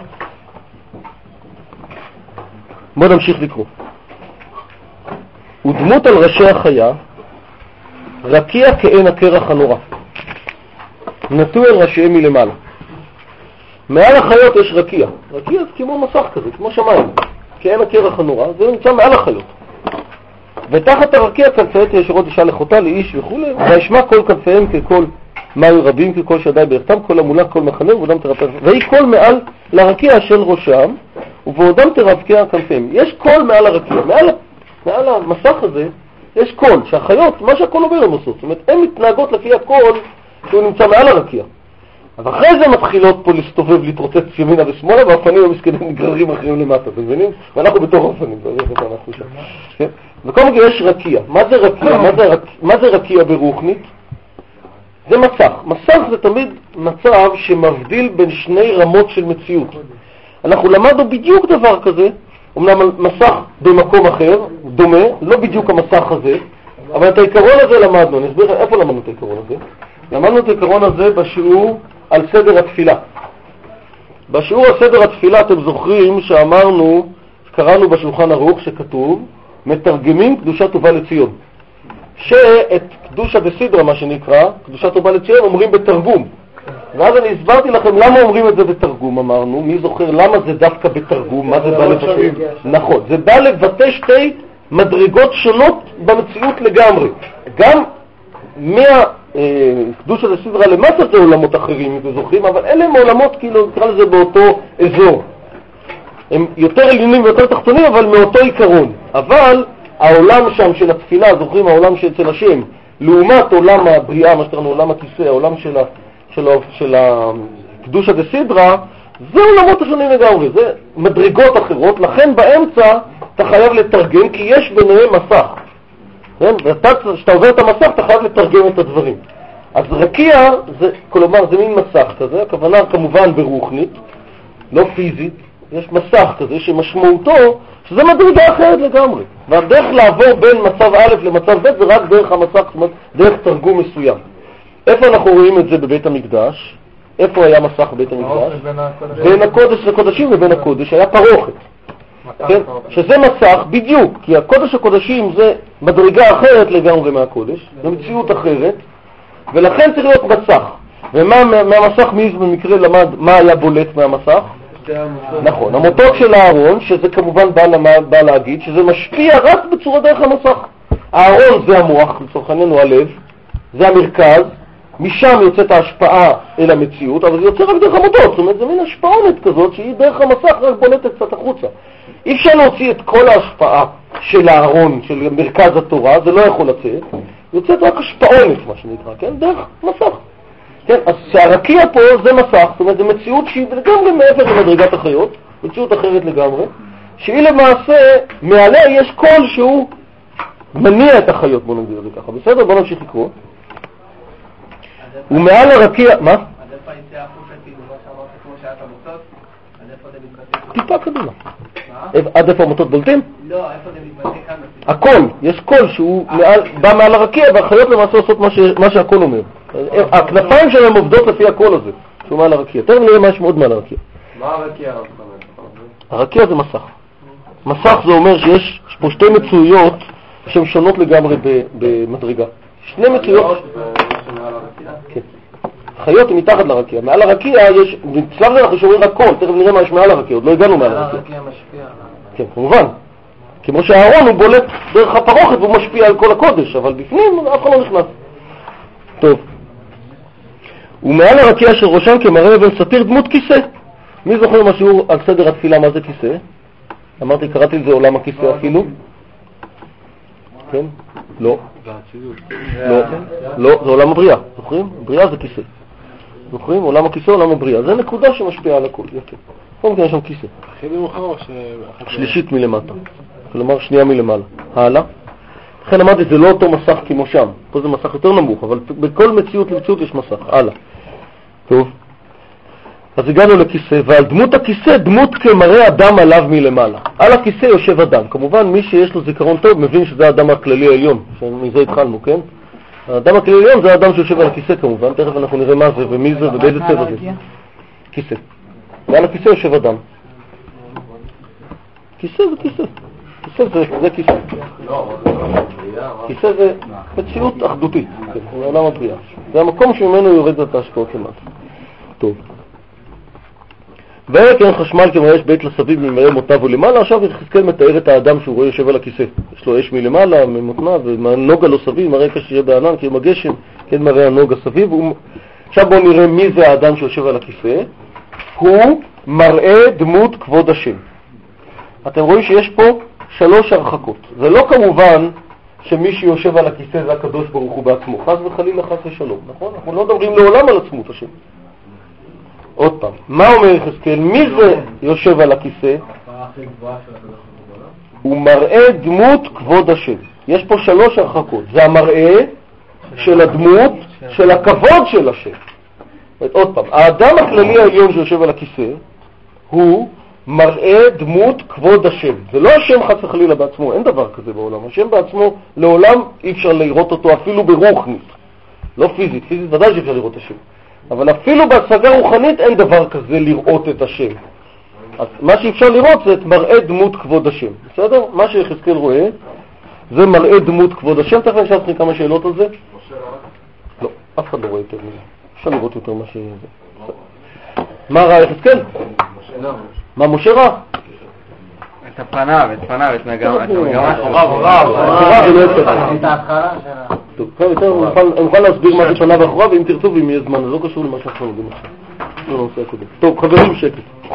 בוא נמשיך לקרוא. ודמות על ראשי החיה, רקיע כעין הקרח הנורא. נטו אל ראשיהם מלמעלה. מעל החיות יש רקיע. רקיע זה כמו מסך כזה, כמו שמיים. כעין הקרח הנורא, זה נמצא מעל החיות. ותחת הרקיע כנפיהם ישרות אישה לחותה לאיש וכו', וישמע כל כנפיהם ככל מים רבים, ככל שדי בערכתם, כל המולה, כל מחנה, ובעודם תרפא. והיא קול מעל לרקיע של ראשם, ובעודם תרפקע כנפיהם. יש קול מעל הרקיע. מעל המסך הזה יש קול, שהחיות, מה שהקול אומר הם עושות. זאת אומרת, הן מתנהגות לפי הקול שהוא נמצא מעל הרקיע. אבל אחרי זה מתחילות פה להסתובב, להתרוצץ ימינה ושמאלה, והאופנים המסכנים נגררים אחרים למטה, אתם מבינים? ואנחנו בתוך האופנים, אנחנו שם. וכל מקרה יש רקיע. מה זה רקיע? מה זה רקיע ברוחנית? זה מסך. מסך זה תמיד מצב שמבדיל בין 2 רמות של מציאות. אנחנו למדנו בדיוק דבר כזה, אמנם מסך במקום אחר, דומה, לא בדיוק המסך הזה, אבל את העיקרון הזה למדנו. אני אסביר איפה למדנו את העיקרון הזה. למדנו את העיקרון הזה בשיעור על סדר התפילה. בשיעור על סדר התפילה אתם זוכרים שאמרנו, קראנו בשולחן ערוך שכתוב, מתרגמים קדושת ובא לציון. שאת קדושה בסדרה, מה שנקרא, קדושת ובא לציון, אומרים בתרגום. ואז אני הסברתי לכם למה אומרים את זה בתרגום, אמרנו, מי זוכר למה זה דווקא בתרגום, מה זה בא לבטא? נכון, זה בא לבטא שתי מדרגות שונות במציאות לגמרי. גם מהקדושה דסדרה למטה זה עולמות אחרים, אם אתם זוכרים, אבל אלה הם עולמות, כאילו, נקרא לזה באותו אזור. הם יותר עליונים ויותר תחתונים, אבל מאותו עיקרון. אבל העולם שם של התפילה, זוכרים, העולם שאצל השם, לעומת עולם הבריאה, מה שקראנו, עולם הכיסא, העולם של הקדושה דסדרה, זה עולמות השונים לגמרי, זה מדרגות אחרות, לכן באמצע אתה חייב לתרגם, כי יש ביניהם מסך. כן? כשאתה עובר את המסך אתה חייב לתרגם את הדברים. אז רקיע, כלומר זה מין מסך כזה, הכוונה כמובן ברוחנית, לא פיזית, יש מסך כזה שמשמעותו שזה מדרגה אחרת לגמרי. והדרך לעבור בין מצב א' למצב ב' זה רק דרך המסך, זאת אומרת, דרך תרגום מסוים. איפה אנחנו רואים את זה בבית המקדש? איפה היה מסך בבית המקדש? בין הקודש לקודשים ובין הקודש היה פרוכת. כן? שזה מסך בדיוק, כי הקודש הקודשים זה מדרגה אחרת לגמרי מהקודש, זה מציאות אחרת, ולכן צריך להיות מסך. ומה מהמסך מי במקרה למד מה היה בולט מהמסך? נכון, המותוק של הארון, שזה כמובן בא להגיד שזה משפיע רק בצורה דרך המסך. הארון זה המוח, לצורך העניין הוא הלב, זה המרכז, משם יוצאת ההשפעה אל המציאות, אבל זה יוצא רק דרך המותוק, זאת אומרת זה מין השפעונת כזאת שהיא דרך המסך רק בולטת קצת החוצה. אי אפשר להוציא את כל ההשפעה של הארון, של מרכז התורה, זה לא יכול לצאת, יוצאת רק השפעונת מה שנקרא, כן? דרך מסך. כן, אז שהרקיע פה זה מסך, זאת אומרת, זה מציאות שהיא לגמרי מעבר למדרגת החיות, מציאות אחרת לגמרי, שהיא למעשה, מעליה יש קול שהוא מניע את החיות, בוא נגיד את זה ככה, בסדר? בוא נמשיך לקרוא. ומעל הרקיע, מה? טיפה קדימה. עד איפה המוטות בולטים? לא, איפה זה מתבטא כאן? הקול, יש קול שהוא בא מעל הרקיע, והחיות למעשה עושות מה שהקול אומר. הכנפיים שלהם עובדות לפי הקול הזה, שהוא מעל הרקיע. תכף נראה מה יש מאוד מעל הרקיע. מה הרקיע? הרקיע זה מסך. מסך זה אומר שיש פה שתי מצויות שהן שונות לגמרי במדרגה. שני מצויות. כן. החיות הן מתחת לרקיע. מעל הרקיע יש, בשלב זה אנחנו שומעים רק קול, תכף נראה מה יש מעל הרקיע, עוד לא הגענו מעל הרקיע. הרקיע משפיע. כן, כמובן. כמו שהארון הוא בולט דרך הפרוכת והוא משפיע על כל הקודש, אבל בפנים אף אחד לא נכנס. טוב. ומעל הרקיע של ראשם כמראה אבן סתיר דמות כיסא. מי זוכר משהו על סדר התפילה מה זה כיסא? אמרתי, קראתי את זה עולם הכיסא אפילו. כן? לא. לא, זה עולם הבריאה. זוכרים? בריאה זה כיסא. זוכרים? עולם הכיסא, עולם הבריאה. זה נקודה שמשפיעה על הכל. יפה. פה מכן יש שם כיסא. שלישית מלמטה. כלומר שנייה מלמעלה. הלאה. לכן אמרתי, זה לא אותו מסך כמו שם. פה זה מסך יותר נמוך, אבל בכל מציאות למציאות יש מסך. הלאה. טוב. אז הגענו לכיסא, ועל דמות הכיסא, דמות כמראה אדם עליו מלמעלה. על הכיסא יושב אדם. כמובן, מי שיש לו זיכרון טוב מבין שזה האדם הכללי העליון. מזה התחלנו, כן? האדם הכללי העליון זה האדם שיושב על הכיסא כמובן. תכף אנחנו נראה מה זה ומי זה ובאיזה צבע זה. כיסא. ועל הכיסא יושב אדם. כיסא זה כיסא. כיסא זה כיסא. כיסא זה מציאות אחדותית. זה עולם הבריאה. זה המקום שממנו יורד את ההשפעות למטה. טוב. והיה כן חשמל כמראה יש בית לסביב ממראה מותניו ולמעלה. עכשיו יחזקאל מתאר את האדם שהוא רואה יושב על הכיסא. יש לו אש מלמעלה, ממותניו, והנוגה לו סביב, מראה כשיהיה בענן, כי עם הגשם, כן מראה הנוגה סביב. עכשיו בואו נראה מי זה האדם שיושב על הכיסא. הוא מראה דמות כבוד השם. אתם רואים שיש פה 3 הרחקות. זה לא כמובן שמי שיושב על הכיסא זה הקדוש ברוך הוא בעצמו. חס וחלילה חס ושלום, נכון? אנחנו לא מדברים לעולם על עצמות השם. עוד פעם, מה אומר יחזקאל? מי זה יושב על הכיסא? הוא מראה דמות כבוד השם. יש פה 3 הרחקות. זה המראה של הדמות של הכבוד של השם. עוד פעם, האדם הכללי העליון שיושב על הכיסא הוא מראה דמות כבוד השם. זה לא השם חס וחלילה בעצמו, אין דבר כזה בעולם. השם בעצמו לעולם אי אפשר לראות אותו אפילו ברוחנית. לא פיזית, פיזית ודאי שאפשר לראות השם. אבל אפילו בהשגה רוחנית אין דבר כזה לראות את השם. אז מה שאפשר לראות זה את מראה דמות כבוד השם. בסדר? מה שיחזקאל רואה זה מראה דמות כבוד השם. תכף נשאל לכם כמה שאלות על זה. לא, אף אחד לא רואה יותר מזה. אפשר לראות יותר מה שזה. מה ראה יחזקאל? מה משה ראה? את הפניו, את מגמה. את ההתחלה שלה. טוב, אני מוכן להסביר מה זה פניו ואחוריו, ואם תרצו ואם יהיה זמן, זה לא קשור למה שאנחנו יודעים עכשיו. זה לא נושא הקודם. טוב, חברים, שקט.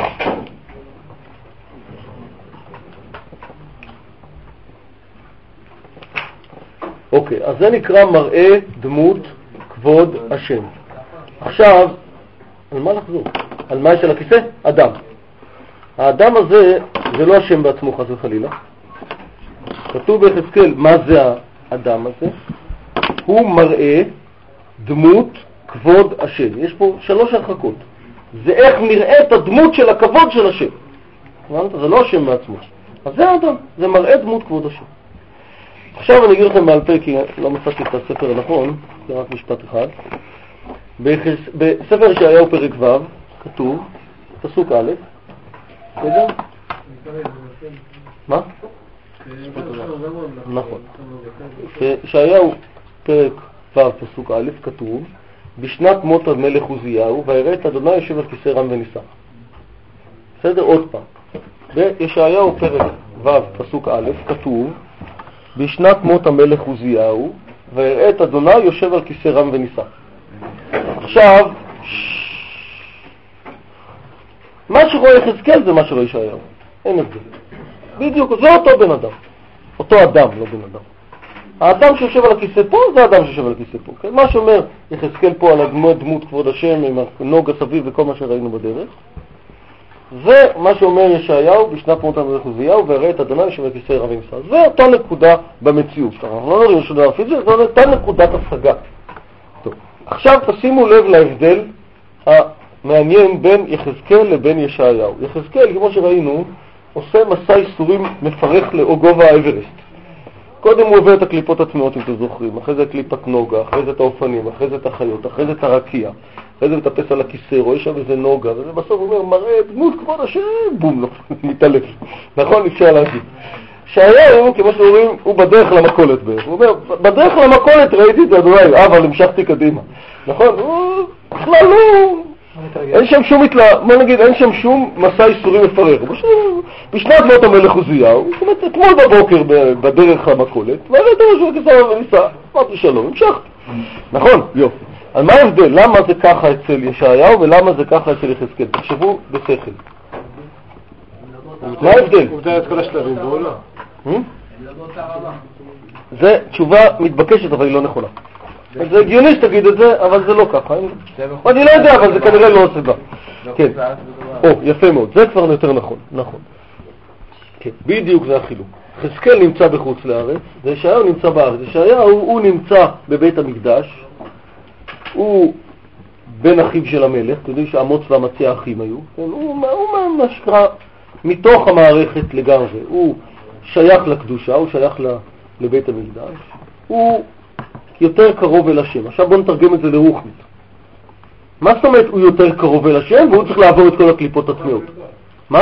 אוקיי, אז זה נקרא מראה דמות כבוד השם. עכשיו, על מה לחזור? על מה יש על הכיסא? אדם. האדם הזה, זה לא השם בעצמו חס וחלילה. כתוב ביחזקאל מה זה האדם הזה. הוא מראה דמות כבוד השם. יש פה 3 הרחקות. זה איך נראית הדמות של הכבוד של השם. זה לא השם בעצמו. אז זה האדם, זה מראה דמות כבוד השם. עכשיו אני אגיד לכם בעל פה, כי לא מצאתי את הספר הנכון, זה רק משפט אחד. בספר ישעיהו פרק ו' כתוב, פסוק א', רגע? מה? נכון. בישעיהו פרק ו' פסוק א' כתוב, בשנת מות המלך עוזיהו, ויראה את אדוני יושב על כיסא רם ונישא. בסדר? עוד פעם. בישעיהו פרק ו' פסוק א' כתוב, בשנת מות המלך עוזיהו, ויראה את אדוני יושב על כיסא רם ונישא. עכשיו, מה שרואה יחזקאל זה מה שרואה ישעיהו. אין הבדל. בדיוק, זה אותו בן אדם. אותו אדם, לא בן אדם. האדם שיושב על הכיסא פה, זה האדם שיושב על הכיסא פה. כן? מה שאומר יחזקאל פה על דמות כבוד השם, עם הנוג הסביב וכל מה שראינו בדרך, זה מה שאומר ישעיהו בשנת מות המלך עוזיהו, ויראה את אדוני יושב על כיסא רם ונישא. זה אותה נקודה במציאות. אנחנו לא נראים שום דבר פיזי, זה אותה נקודת השגה. טוב. עכשיו תשימו לב להבדל המעניין בין יחזקאל לבין ישעיהו. יחזקאל, כמו שראינו, עושה מסע ייסורים מפרך לגובה האברסט. קודם הוא עובר את הקליפות הטמאות, אם אתם זוכרים, אחרי זה קליפת נוגה, אחרי זה את האופנים, אחרי זה את החיות, אחרי זה את הרקיע, אחרי זה מטפס על הכיסא, רואה שם איזה נוגה, ובסוף הוא אומר, מראה דמות כבוד השם, בום, מתעלף. נכון? אפשר להגיד. ישעיהו, כמו שאומרים, הוא בדרך למכולת בערך. הוא אומר, בדרך למכולת ראיתי את אדוני, אבל המשכתי קדימה. נכון? הוא בכלל לא... אין שם שום בוא נגיד, אין שם שום מסע ייסורים מפרך. בשנת מות המלך עוזיהו, זאת אומרת, אתמול בבוקר בדרך למכולת, והראית משהו כיסא וניסה, אמרתי שלום, המשך. נכון? יופי. על מה ההבדל? למה זה ככה אצל ישעיהו ולמה זה ככה אצל יחזקאל? תחשבו בשכל. מה ההבדל? הוא יודע את כל השלבים, והוא לא. זה תשובה מתבקשת, אבל היא לא נכונה. זה הגיוני שתגיד את זה, אבל זה לא ככה. אני לא יודע, אבל זה כנראה לא הסיבה. כן. יפה מאוד. זה כבר יותר נכון. נכון. כן, בדיוק זה החילוק. יחזקאל נמצא בחוץ לארץ, וישעיהו נמצא בארץ. ישעיהו הוא נמצא בבית המקדש, הוא בן אחיו של המלך, אתם יודעים שעמוץ והמציא האחים היו. הוא מה שקרה מתוך המערכת לגמרי. הוא שייך לקדושה, הוא שייך לבית המקדש. הוא יותר קרוב אל השם. עכשיו בואו נתרגם את זה לרוחנית. מה זאת אומרת הוא יותר קרוב אל השם והוא צריך לעבור את כל הקליפות הטמאות? מה?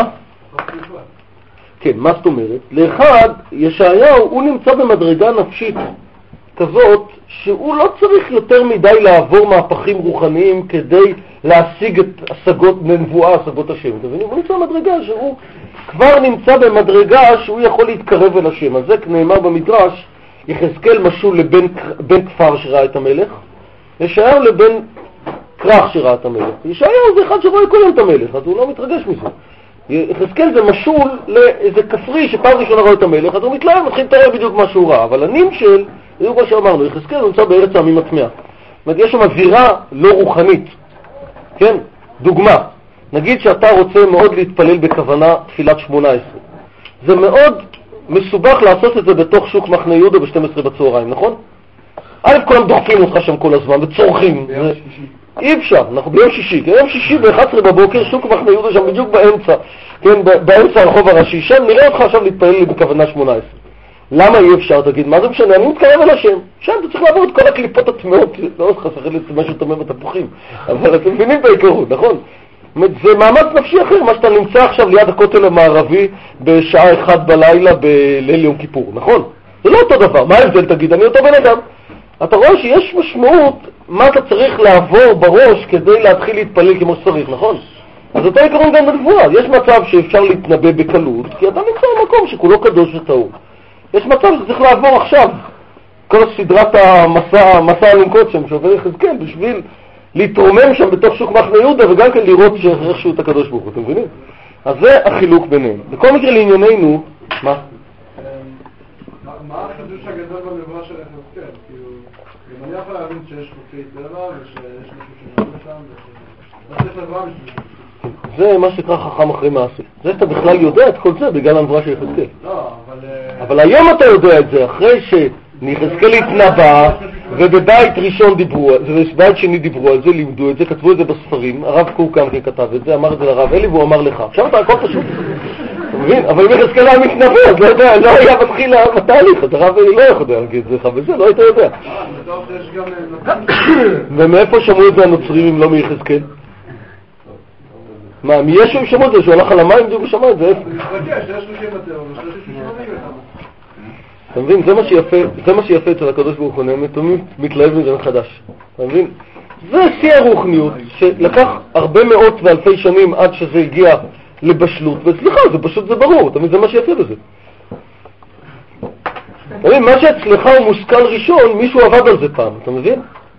כן, מה זאת אומרת? לאחד, ישעיהו הוא נמצא במדרגה נפשית כזאת שהוא לא צריך יותר מדי לעבור מהפכים רוחניים כדי להשיג את השגות נבואה, השגות השם. הוא נמצא במדרגה שהוא כבר נמצא במדרגה שהוא יכול להתקרב אל השם. אז זה נאמר במדרש, יחזקאל משול לבן כפר שראה את המלך, ישעיהו לבן כרך שראה את המלך. ישעיהו זה אחד שרואה כל יום את המלך, אז הוא לא מתרגש מזה. יחזקאל זה משול לאיזה כפרי שפעם ראשונה רואה את המלך, אז הוא מתלהב, מתחיל לתאר בדיוק מה שהוא ראה. אבל הנמשל, זה מה שאמרנו, יחזקאל נמצא בארץ העמים הטמאה. זאת אומרת, יש שם אווירה לא רוחנית. כן? דוגמה. נגיד שאתה רוצה מאוד להתפלל בכוונה תפילת 18. זה מאוד מסובך לעשות את זה בתוך שוק מחנה יהודה ב-12 בצהריים, נכון? כולם דוחפים אותך שם כל הזמן וצורכים. אי אפשר, אנחנו ביום שישי, ביום שישי ב-11 בבוקר, שוק מחנה יהודה שם בדיוק באמצע, כן, באמצע הרחוב הראשי, שם נראה אותך עכשיו להתפלל לי בכוונה 18. למה אי אפשר? תגיד, מה זה משנה? אני מתקרב אל השם. שם אתה צריך לעבור את כל הקליפות הטמאות, לא חסר לי משהו טמא בתפוחים, אבל אתם מבינים את העיקרון, נכון? זה מאמץ נפשי אחר, מה שאתה נמצא עכשיו ליד הכותל המערבי בשעה 1 בלילה בליל יום כיפור, נכון? זה לא אותו דבר. מה ההבדל? תגיד, אני אותו בן אדם. אתה רואה שיש משמעות מה אתה צריך לעבור בראש כדי להתחיל להתפלל כמו שצריך, נכון? אז אותו עיקרון גם בנבואה. יש מצב שאפשר להתנבא בקלות, כי אתה נמצא במקום שכולו קדוש וטהור. יש מצב שצריך לעבור עכשיו כל סדרת המסע אלונקות שם שעובר יחזקאל בשביל להתרומם שם בתוך שוק מחנה יהודה וגם כן לראות שאיכשהו את הקדוש ברוך הוא, אתם מבינים? אז זה החילוק ביניהם. בכל מקרה לענייננו, מה? מה החידוש הגדול בנבואה של יחזקאל? כאילו, גם אני יכול להבין שיש חוקי טבע ושיש משהו שנראה שם וצריך נבואה בשביל זה. זה מה שנקרא חכם אחרי מעשה. זה שאתה בכלל יודע את כל זה בגלל הנבואה של יחזקאל. לא, אבל היום אתה יודע את זה, אחרי שיחזקאל התנבא ובבית ראשון דיברו, ובבית שני דיברו על זה, לימדו את זה, כתבו את זה בספרים, הרב קוק גם כתב את זה, אמר את זה לרב אלי והוא אמר לך. עכשיו אתה הכל פשוט. אתה מבין? אבל אם יחזקאל היה מתנבא, אז לא היה מתחיל בתהליך, אז הרב אלי לא יכול להגיד את זה לך, וזה לא היית יודע. בטוח שיש גם... ומאיפה שמעו את זה הנוצרים אם לא מיחזקאל? מה, מישהו הם שמעו את זה, שהוא הלך על המים והוא שמע את זה, איפה? יש 30 בטבע ו30 שמונים לך. אתה מבין? זה מה שיפה אצל הקדוש ברוך הוא, תמיד מתלהב מזה מחדש. אתה מבין? זה שיא הרוחניות, שלקח הרבה מאות ואלפי שנים עד שזה הגיע לבשלות, וסליחה, זה ברור, תמיד זה מה שיפה בזה. אתה מבין? מה שאצלך הוא מושכל ראשון, מישהו עבד על זה פעם, אתה מבין?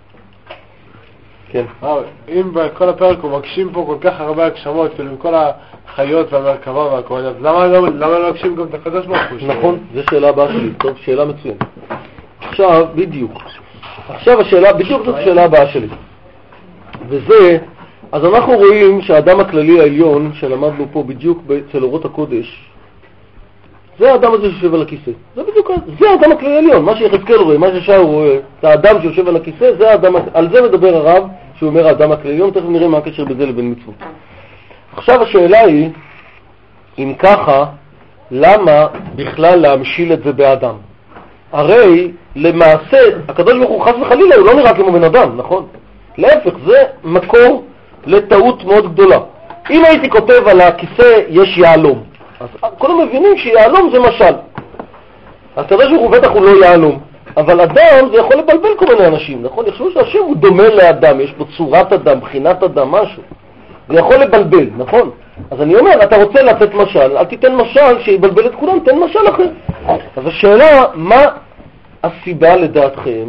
כן. אם בכל הפרק הוא מקשים פה כל כך הרבה הגשמות, כאילו עם כל החיות והמרכבה והכל, אז למה לא מקשים גם את הקדוש ברוך הוא? נכון, זו שאלה הבאה שלי, טוב, שאלה מצוינת. עכשיו, בדיוק. עכשיו השאלה, בדיוק זאת שאלה הבאה שלי. וזה, אז אנחנו רואים שהאדם הכללי העליון, שלמדנו פה בדיוק אצל אורות הקודש, זה האדם הזה שיושב על הכיסא. זה בדיוק, זה האדם הכללי העליון, מה שיחזקאל רואה, מה ששאול רואה, זה האדם שיושב על הכיסא, זה האדם, על זה מדבר הרב, שהוא אומר האדם הכללי העליון, תכף נראה מה הקשר בזה לבין מצוות. עכשיו השאלה היא, אם ככה, למה בכלל להמשיל את זה באדם? הרי למעשה, הקדוש ברוך הוא חס וחלילה, הוא לא נראה כמו בן אדם, נכון? להפך, זה מקור לטעות מאוד גדולה. אם הייתי כותב על הכיסא יש יעלום, אז כולם מבינים שיעלום זה משל. הקדוש ברוך הוא בטח הוא לא יעלום, אבל אדם זה יכול לבלבל כל מיני אנשים, נכון? יחשבו שהשם הוא דומה לאדם, יש בו צורת אדם, בחינת אדם, משהו. זה יכול לבלבל, נכון? אז אני אומר, אתה רוצה לתת משל, אל תיתן משל שיבלבל את כולם, תן משל אחר. אז השאלה, מה הסיבה לדעתכם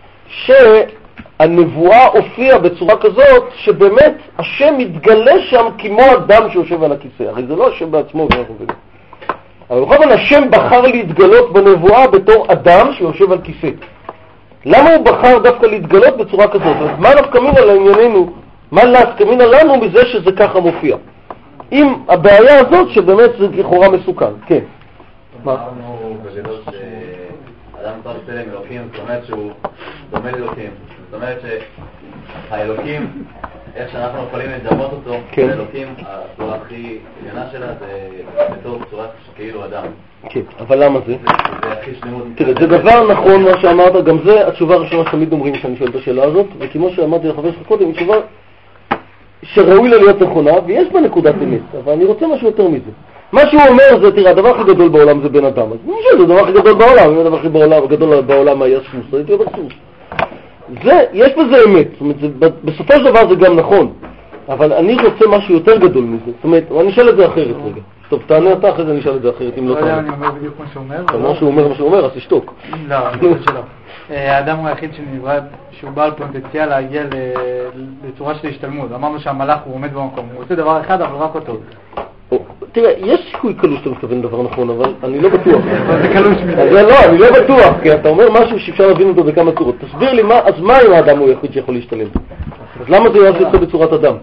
שהנבואה הופיעה בצורה כזאת שבאמת השם מתגלה שם כמו אדם שיושב על הכיסא? הרי זה לא השם בעצמו, אבל בכל זאת השם בחר להתגלות בנבואה בתור אדם שיושב על כיסא. למה הוא בחר דווקא להתגלות בצורה כזאת? אז מה נפקא מינה לענייננו? מה נפקא מינה לנו מזה שזה ככה מופיע? עם הבעיה הזאת שבאמת זה לכאורה מסוכן. כן. אמרנו בגדול שאדם צריך צלם אלוקים, זאת אומרת שהוא דומה לאלוקים. זאת אומרת שהאלוקים, איך שאנחנו יכולים לדמות אותו, האלוקים, הצורה הכי עליונה שלה זה בתור צורה כאילו אדם. כן, אבל למה זה? זה הכי שלמות. תראה, זה דבר נכון מה שאמרת, גם זה התשובה הראשונה שתמיד אומרים שאני שואל את השאלה הזאת, וכמו שאמרתי לחבר שלך קודם, היא תשובה שראוי לה להיות נכונה, ויש בה נקודת אמת, אבל אני רוצה משהו יותר מזה. מה שהוא אומר זה, תראה, הדבר הכי גדול בעולם זה בן אדם, אז זה הדבר הכי גדול בעולם, אם הדבר הכי גדול בעולם היה סוס, הייתי אומר סוס. יש בזה אמת, זאת אומרת, בסופו של דבר זה גם נכון, אבל אני רוצה משהו יותר גדול מזה, זאת אומרת, אני אשאל את זה אחרת רגע. טוב, תענה אתה, אחרי זה אני אשאל את זה אחרת, אם לא תענה. אני אומר בדיוק מה שאומר. כמו שהוא אומר מה שהוא אומר, אז תשתוק. לא, אני חושב שלא. האדם הוא היחיד שנברא, שהוא בעל פוטנציאל להגיע לצורה של השתלמות. אמרנו שהמלאך הוא עומד במקום, הוא עושה דבר אחד, אבל רק אותו. תראה, יש סיכוי קלוש שאתה מתכוון דבר נכון, אבל אני לא בטוח. זה קלוש מדי. לא, אני לא בטוח, כי אתה אומר משהו שאפשר להבין אותו בכמה צורות. תסביר לי מה, אז מה אם האדם הוא היחיד שיכול להשתלם? אז למה זה יעשה בצורת אדם?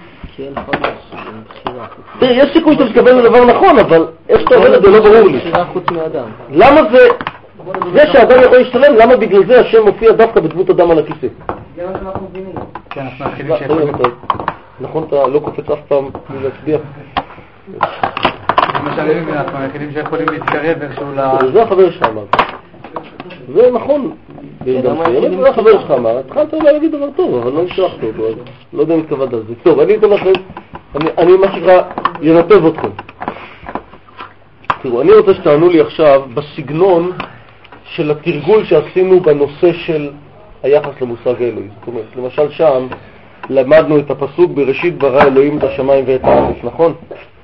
תראה, יש סיכוי שאתה מתכוון לדבר נכון, אבל איך שאתה אומר את זה לא ברור לי. למה זה שהאדם יכול להשתלם, למה בגלל זה השם מופיע דווקא בדמות אדם על הכיסא? זה מה שאנחנו מבינים. כן, אנחנו מתחילים שיכולים. נכון, אתה לא קופץ אף פעם להצביע. למשל, אנחנו היחידים שיכולים להתקרב איכשהו זה החבר שלך אמר. זה נכון. זה החבר שלך אמר. התחלת אולי להגיד דבר טוב, אבל לא נשלחת אותו. לא יודע אם התכוונת על זה. טוב, אני אתן לכם, אני מה שנקרא ירטב אתכם. תראו, אני רוצה שתענו לי עכשיו בסגנון של התרגול שעשינו בנושא של היחס למושג האלוהי. זאת אומרת, למשל שם למדנו את הפסוק בראשית ברא אלוהים את השמיים ואת הארץ, נכון?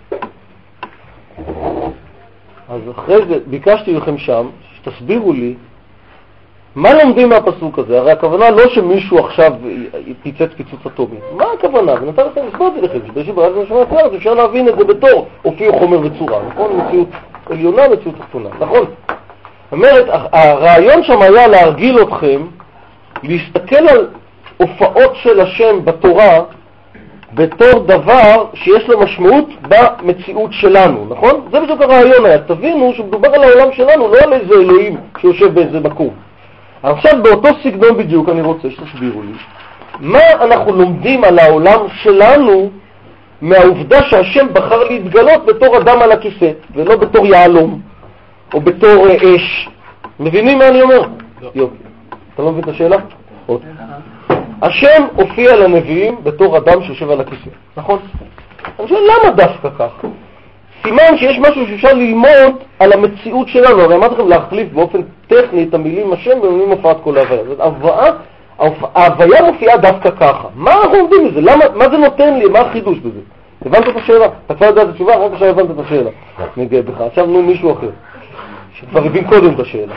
אז אחרי זה ביקשתי לכם שם שתסבירו לי מה לומדים מהפסוק הזה. הרי הכוונה לא שמישהו עכשיו פיצץ פיצוץ אטומי. מה הכוונה? ונתן לכם, הסברתי לכם שבראשית ברא אלוהים את השמיים ואת הארץ אפשר להבין את זה בתור הופיע חומר וצורה, נכון? מציאות עליונה, מציאות תחתונה, נכון? זאת אומרת, הרעיון שם היה להרגיל אתכם להסתכל על הופעות של השם בתורה בתור דבר שיש לו משמעות במציאות שלנו, נכון? זה בדיוק הרעיון היה. תבינו שמדובר על העולם שלנו, לא על איזה אלוהים שיושב באיזה מקום. עכשיו באותו סגנון בדיוק אני רוצה שתסבירו לי מה אנחנו לומדים על העולם שלנו מהעובדה שהשם בחר להתגלות בתור אדם על הכיסא ולא בתור יעלום או בתור אש. מבינים מה אני אומר? יופי. אתה לא מבין את השאלה? עוד. השם הופיע לנביאים בתור אדם שיושב על הכיסא, נכון? אני שואל, למה דווקא כך? סימן שיש משהו שאפשר ללמוד על המציאות שלנו. הרי אמרתי לכם להחליף באופן טכני את המילים השם במילים הופעת כל ההוויה. זאת ההוויה מופיעה דווקא ככה. מה אנחנו עומדים בזה? מה זה נותן לי? מה החידוש בזה? הבנת את השאלה? אתה כבר יודע את התשובה, רק עכשיו הבנת את השאלה. נגע בך. עכשיו מישהו אחר שכבר הבין קודם את השאלה.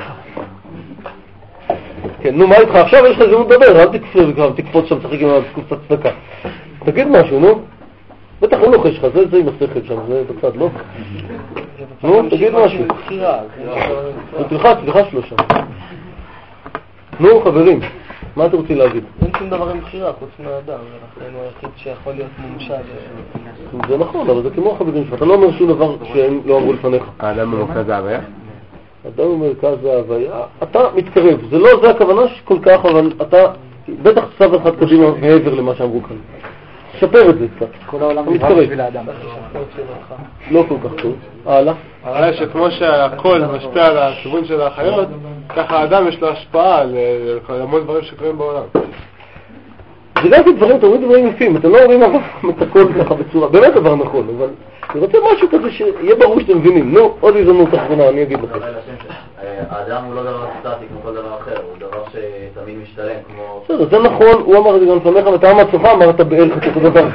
כן, נו, מה איתך? עכשיו יש לך זמן לדבר, אל תקפוץ שם, תחריק עם קצת צדקה. תגיד משהו, נו. בטח הוא לוחש לך, זה עם השכל שם, זה בצד, לא? נו, תגיד משהו. תלחץ לו שם. נו, חברים, מה אתם רוצים להגיד? אין שום דבר עם בחירה, חוץ מהאדם, ולכן הוא היחיד שיכול להיות מומשל. זה נכון, אבל זה כמו החברים שלך, אתה לא אומר שום דבר שהם לא אמרו לפניך. האדם במרכז ההוויה? אדם במרכז ההוויה, אתה מתקרב, זה לא זה הכוונה שכל כך, אבל אתה בטח צו אחד קדימה מעבר למה שאמרו כאן. שפר את זה קצת. כל העולם נברא בשביל האדם. לא כל כך טוב. הלאה. הרי שכמו שהכל משפיע על הכיוון של החיות, ככה האדם יש לו השפעה על המון דברים שקורים בעולם. זה גם דברים, אתה רואה דברים יפים, אתם לא רואים את הכל ככה בצורה, באמת דבר נכון, אבל אני רוצה משהו כזה שיהיה ברור שאתם מבינים. נו, עוד הזדמנות אחרונה, אני אגיד לכם. האדם הוא לא דבר סטטי כמו כל דבר אחר, הוא דבר שתמיד משתלם כמו... בסדר, זה נכון, הוא אמר את זה גם לפניך, ואתה מעצמך אמרת בערך את אותו דבר.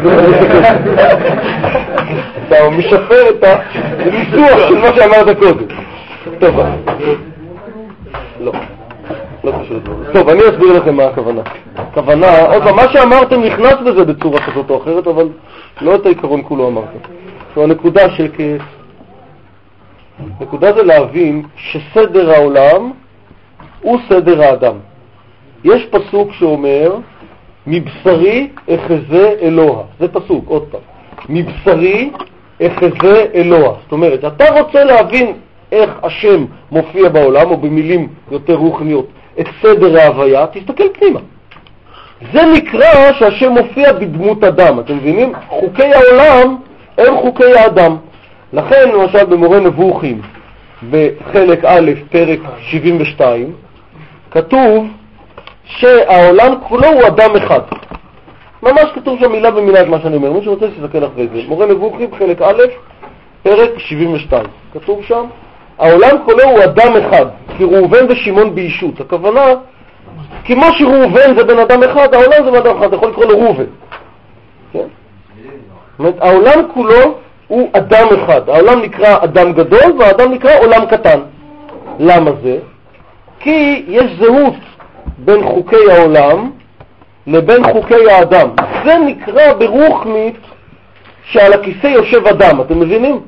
אתה משפר את הניסוח של מה שאמרת קודם. טוב, לא. לא פשוט. טוב, אני אסביר לכם מה הכוונה. הכוונה, עוד פעם, מה שאמרתם נכנס בזה בצורה כזאת או אחרת, אבל לא את העיקרון כולו אמרתם. זו הנקודה נקודה זה להבין שסדר העולם הוא סדר האדם. יש פסוק שאומר, מבשרי אחזה אלוה. זה פסוק, עוד פעם. מבשרי אחזה אלוה. זאת אומרת, אתה רוצה להבין איך השם מופיע בעולם, או במילים יותר רוחניות, את סדר ההוויה, תסתכל פנימה. זה נקרא שהשם מופיע בדמות אדם. אתם מבינים? חוקי העולם הם חוקי האדם. לכן, למשל, במורה נבוכים, בחלק א', פרק 72, כתוב שהעולם כולו הוא אדם אחד. ממש כתוב שם מילה במילה את מה שאני אומר. מי שרוצה שיסתכל אחרי זה. מורה נבוכים, חלק א', פרק 72. כתוב שם, העולם כולו הוא אדם אחד, כי ראובן ושמעון בישות. הכוונה, כמו שראובן זה בן אדם אחד, העולם זה בן אדם אחד, אתה יכול לקרוא לו ראובן. כן? זאת אומרת, העולם כולו הוא אדם אחד. העולם נקרא אדם גדול והאדם נקרא עולם קטן. למה זה? כי יש זהות בין חוקי העולם לבין חוקי האדם. זה נקרא ברוחנית שעל הכיסא יושב אדם. אתם מבינים?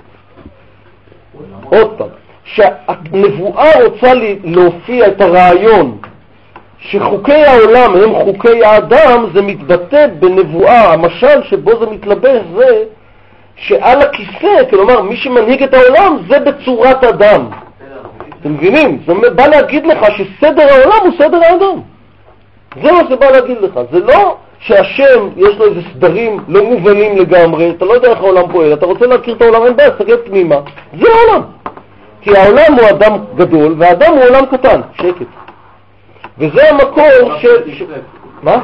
עוד פעם, שהנבואה רוצה להופיע את הרעיון שחוקי העולם הם חוקי האדם, זה מתבטא בנבואה. המשל שבו זה מתלבש זה שעל הכיסא, כלומר מי שמנהיג את העולם זה בצורת אדם. אתם מבינים? זה בא להגיד לך שסדר העולם הוא סדר האדם. זה מה שבא להגיד לך. זה לא שהשם יש לו איזה סדרים לא מובנים לגמרי, אתה לא יודע איך העולם פועל, אתה רוצה להכיר את העולם, אין בעיה, תסתכל פנימה. זה העולם. כי העולם הוא אדם גדול והאדם הוא עולם קטן. שקט. וזה המקור של... מה?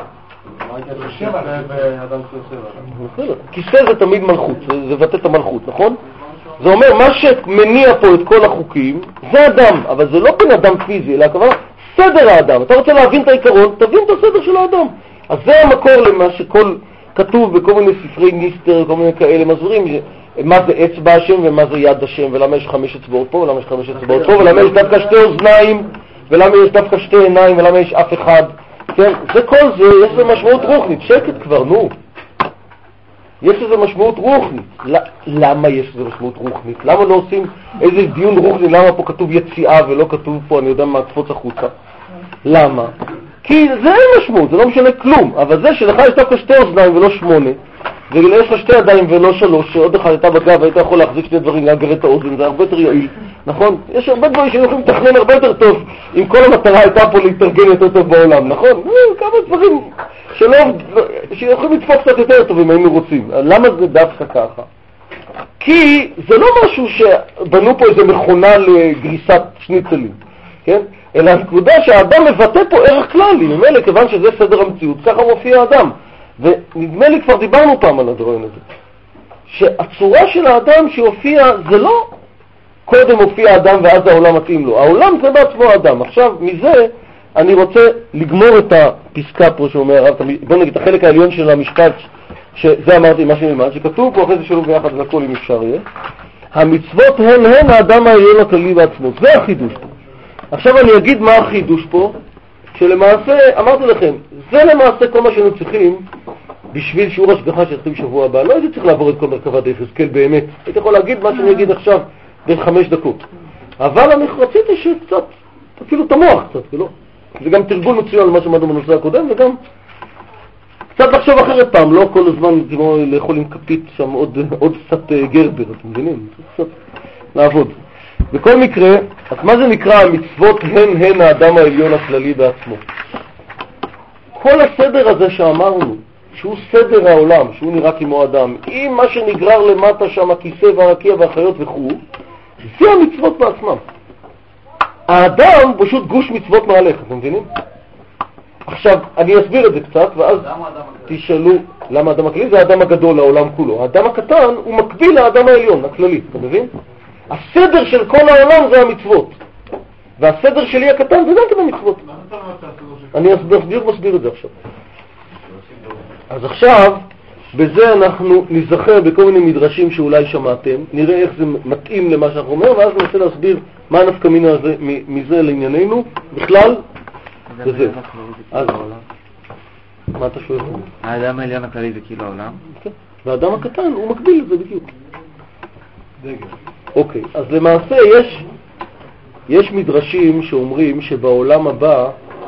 כיסא זה תמיד מלכות, זה מבטא את המלכות, נכון? זה אומר, מה שמניע פה את כל החוקים זה אדם, אבל זה לא בן אדם פיזי, אלא הכוונה סדר האדם. אתה רוצה להבין את העיקרון, תבין את הסדר של האדם. אז זה המקור למה שכל כתוב בכל מיני ספרי ניסטר, כל מיני כאלה מסבירים, מה זה אצבע השם ומה זה יד השם, ולמה יש 5 אצבעות פה, ולמה יש 5 אצבעות פה, ולמה יש דווקא 2 אוזניים, ולמה יש דווקא 2 עיניים, ולמה יש אף אחד. כן, זה כל זה, יש לזה משמעות רוחנית. שקט כבר, נו. יש לזה משמעות רוחנית. למה יש לזה משמעות רוחנית? למה לא עושים איזה דיון רוחני? למה פה כתוב יציאה ולא כתוב פה, אני יודע מה, קפוץ החוצה? למה? כי זה אין משמעות, זה לא משנה כלום. אבל זה שלך יש דווקא 2 אוזניים ולא 8, ויש לך 2 ידיים ולא 3, שעוד אחד הייתה בגב והיית יכול להחזיק 2 דברים, להגר את האוזן, זה הרבה יותר יעיל. נכון? יש הרבה דברים שיכולים לתכנן הרבה יותר טוב, אם כל המטרה הייתה פה להתארגן יותר טוב בעולם, נכון? כמה דברים שיכולים לתפוס קצת יותר טוב אם היינו רוצים. למה זה דווקא ככה? כי זה לא משהו שבנו פה איזה מכונה לגריסת שניצלים, כן? אלא הנקודה שהאדם מבטא פה ערך כללי, ממילא כיוון שזה סדר המציאות, ככה מופיע האדם. ונדמה לי כבר דיברנו פעם על הדברים הזה, שהצורה של האדם שהופיע זה לא קודם הופיע האדם ואז העולם מתאים לו, העולם זה בעצמו האדם. עכשיו מזה אני רוצה לגמור את הפסקה פה שאומר, בוא נגיד את החלק העליון של המשפט, שזה אמרתי מה שנלמד, שכתוב פה אחרי זה שלו ביחד לכל אם אפשר יהיה, המצוות הן האדם העליון הכללי בעצמו, זה החידוש פה. עכשיו אני אגיד מה החידוש פה, שלמעשה, אמרתי לכם, זה למעשה כל מה שאנו צריכים בשביל שיעור השגחה שיתחיל שבוע הבא. לא הייתי צריך לעבור את כל מרכבת יחזקאל באמת. הייתי יכול להגיד מה שאני אגיד עכשיו בין 5 דקות. אבל אני רציתי שקצת, אפילו את המוח קצת, לא? זה גם תרגול מצוין על מה שמדנו בנושא הקודם, וגם קצת לחשוב אחרת פעם, לא כל הזמן כמו לאכול עם כפית שם עוד קצת גרבר, אתם מבינים? קצת לעבוד. בכל מקרה, אז מה זה נקרא המצוות הן האדם העליון הכללי בעצמו? כל הסדר הזה שאמרנו, שהוא סדר העולם, שהוא נראה כמו אדם, עם מה שנגרר למטה שם, הכיסא והרקיע והחיות וכו', זה המצוות בעצמם. האדם פשוט גוש מצוות מעליך, אתם מבינים? עכשיו, אני אסביר את זה קצת, ואז תשאלו, למה האדם הכללי? זה האדם הגדול לעולם כולו. האדם הקטן הוא מקביל לאדם העליון, הכללי, אתה מבין? הסדר של כל העולם זה המצוות, והסדר שלי הקטן זה גם כן המצוות. אני מסביר את זה עכשיו. אז עכשיו, בזה אנחנו נזכר בכל מיני מדרשים שאולי שמעתם, נראה איך זה מתאים למה שאנחנו אומר, ואז ננסה להסביר מה הנפקא מינה הזה, מזה לענייננו, בכלל, זה. אז, מה אתה שואל? האדם העליון הכללי זה כאילו העולם? כן, והאדם הקטן הוא מקביל לזה בדיוק. אוקיי, אז למעשה יש מדרשים שאומרים שבעולם הבא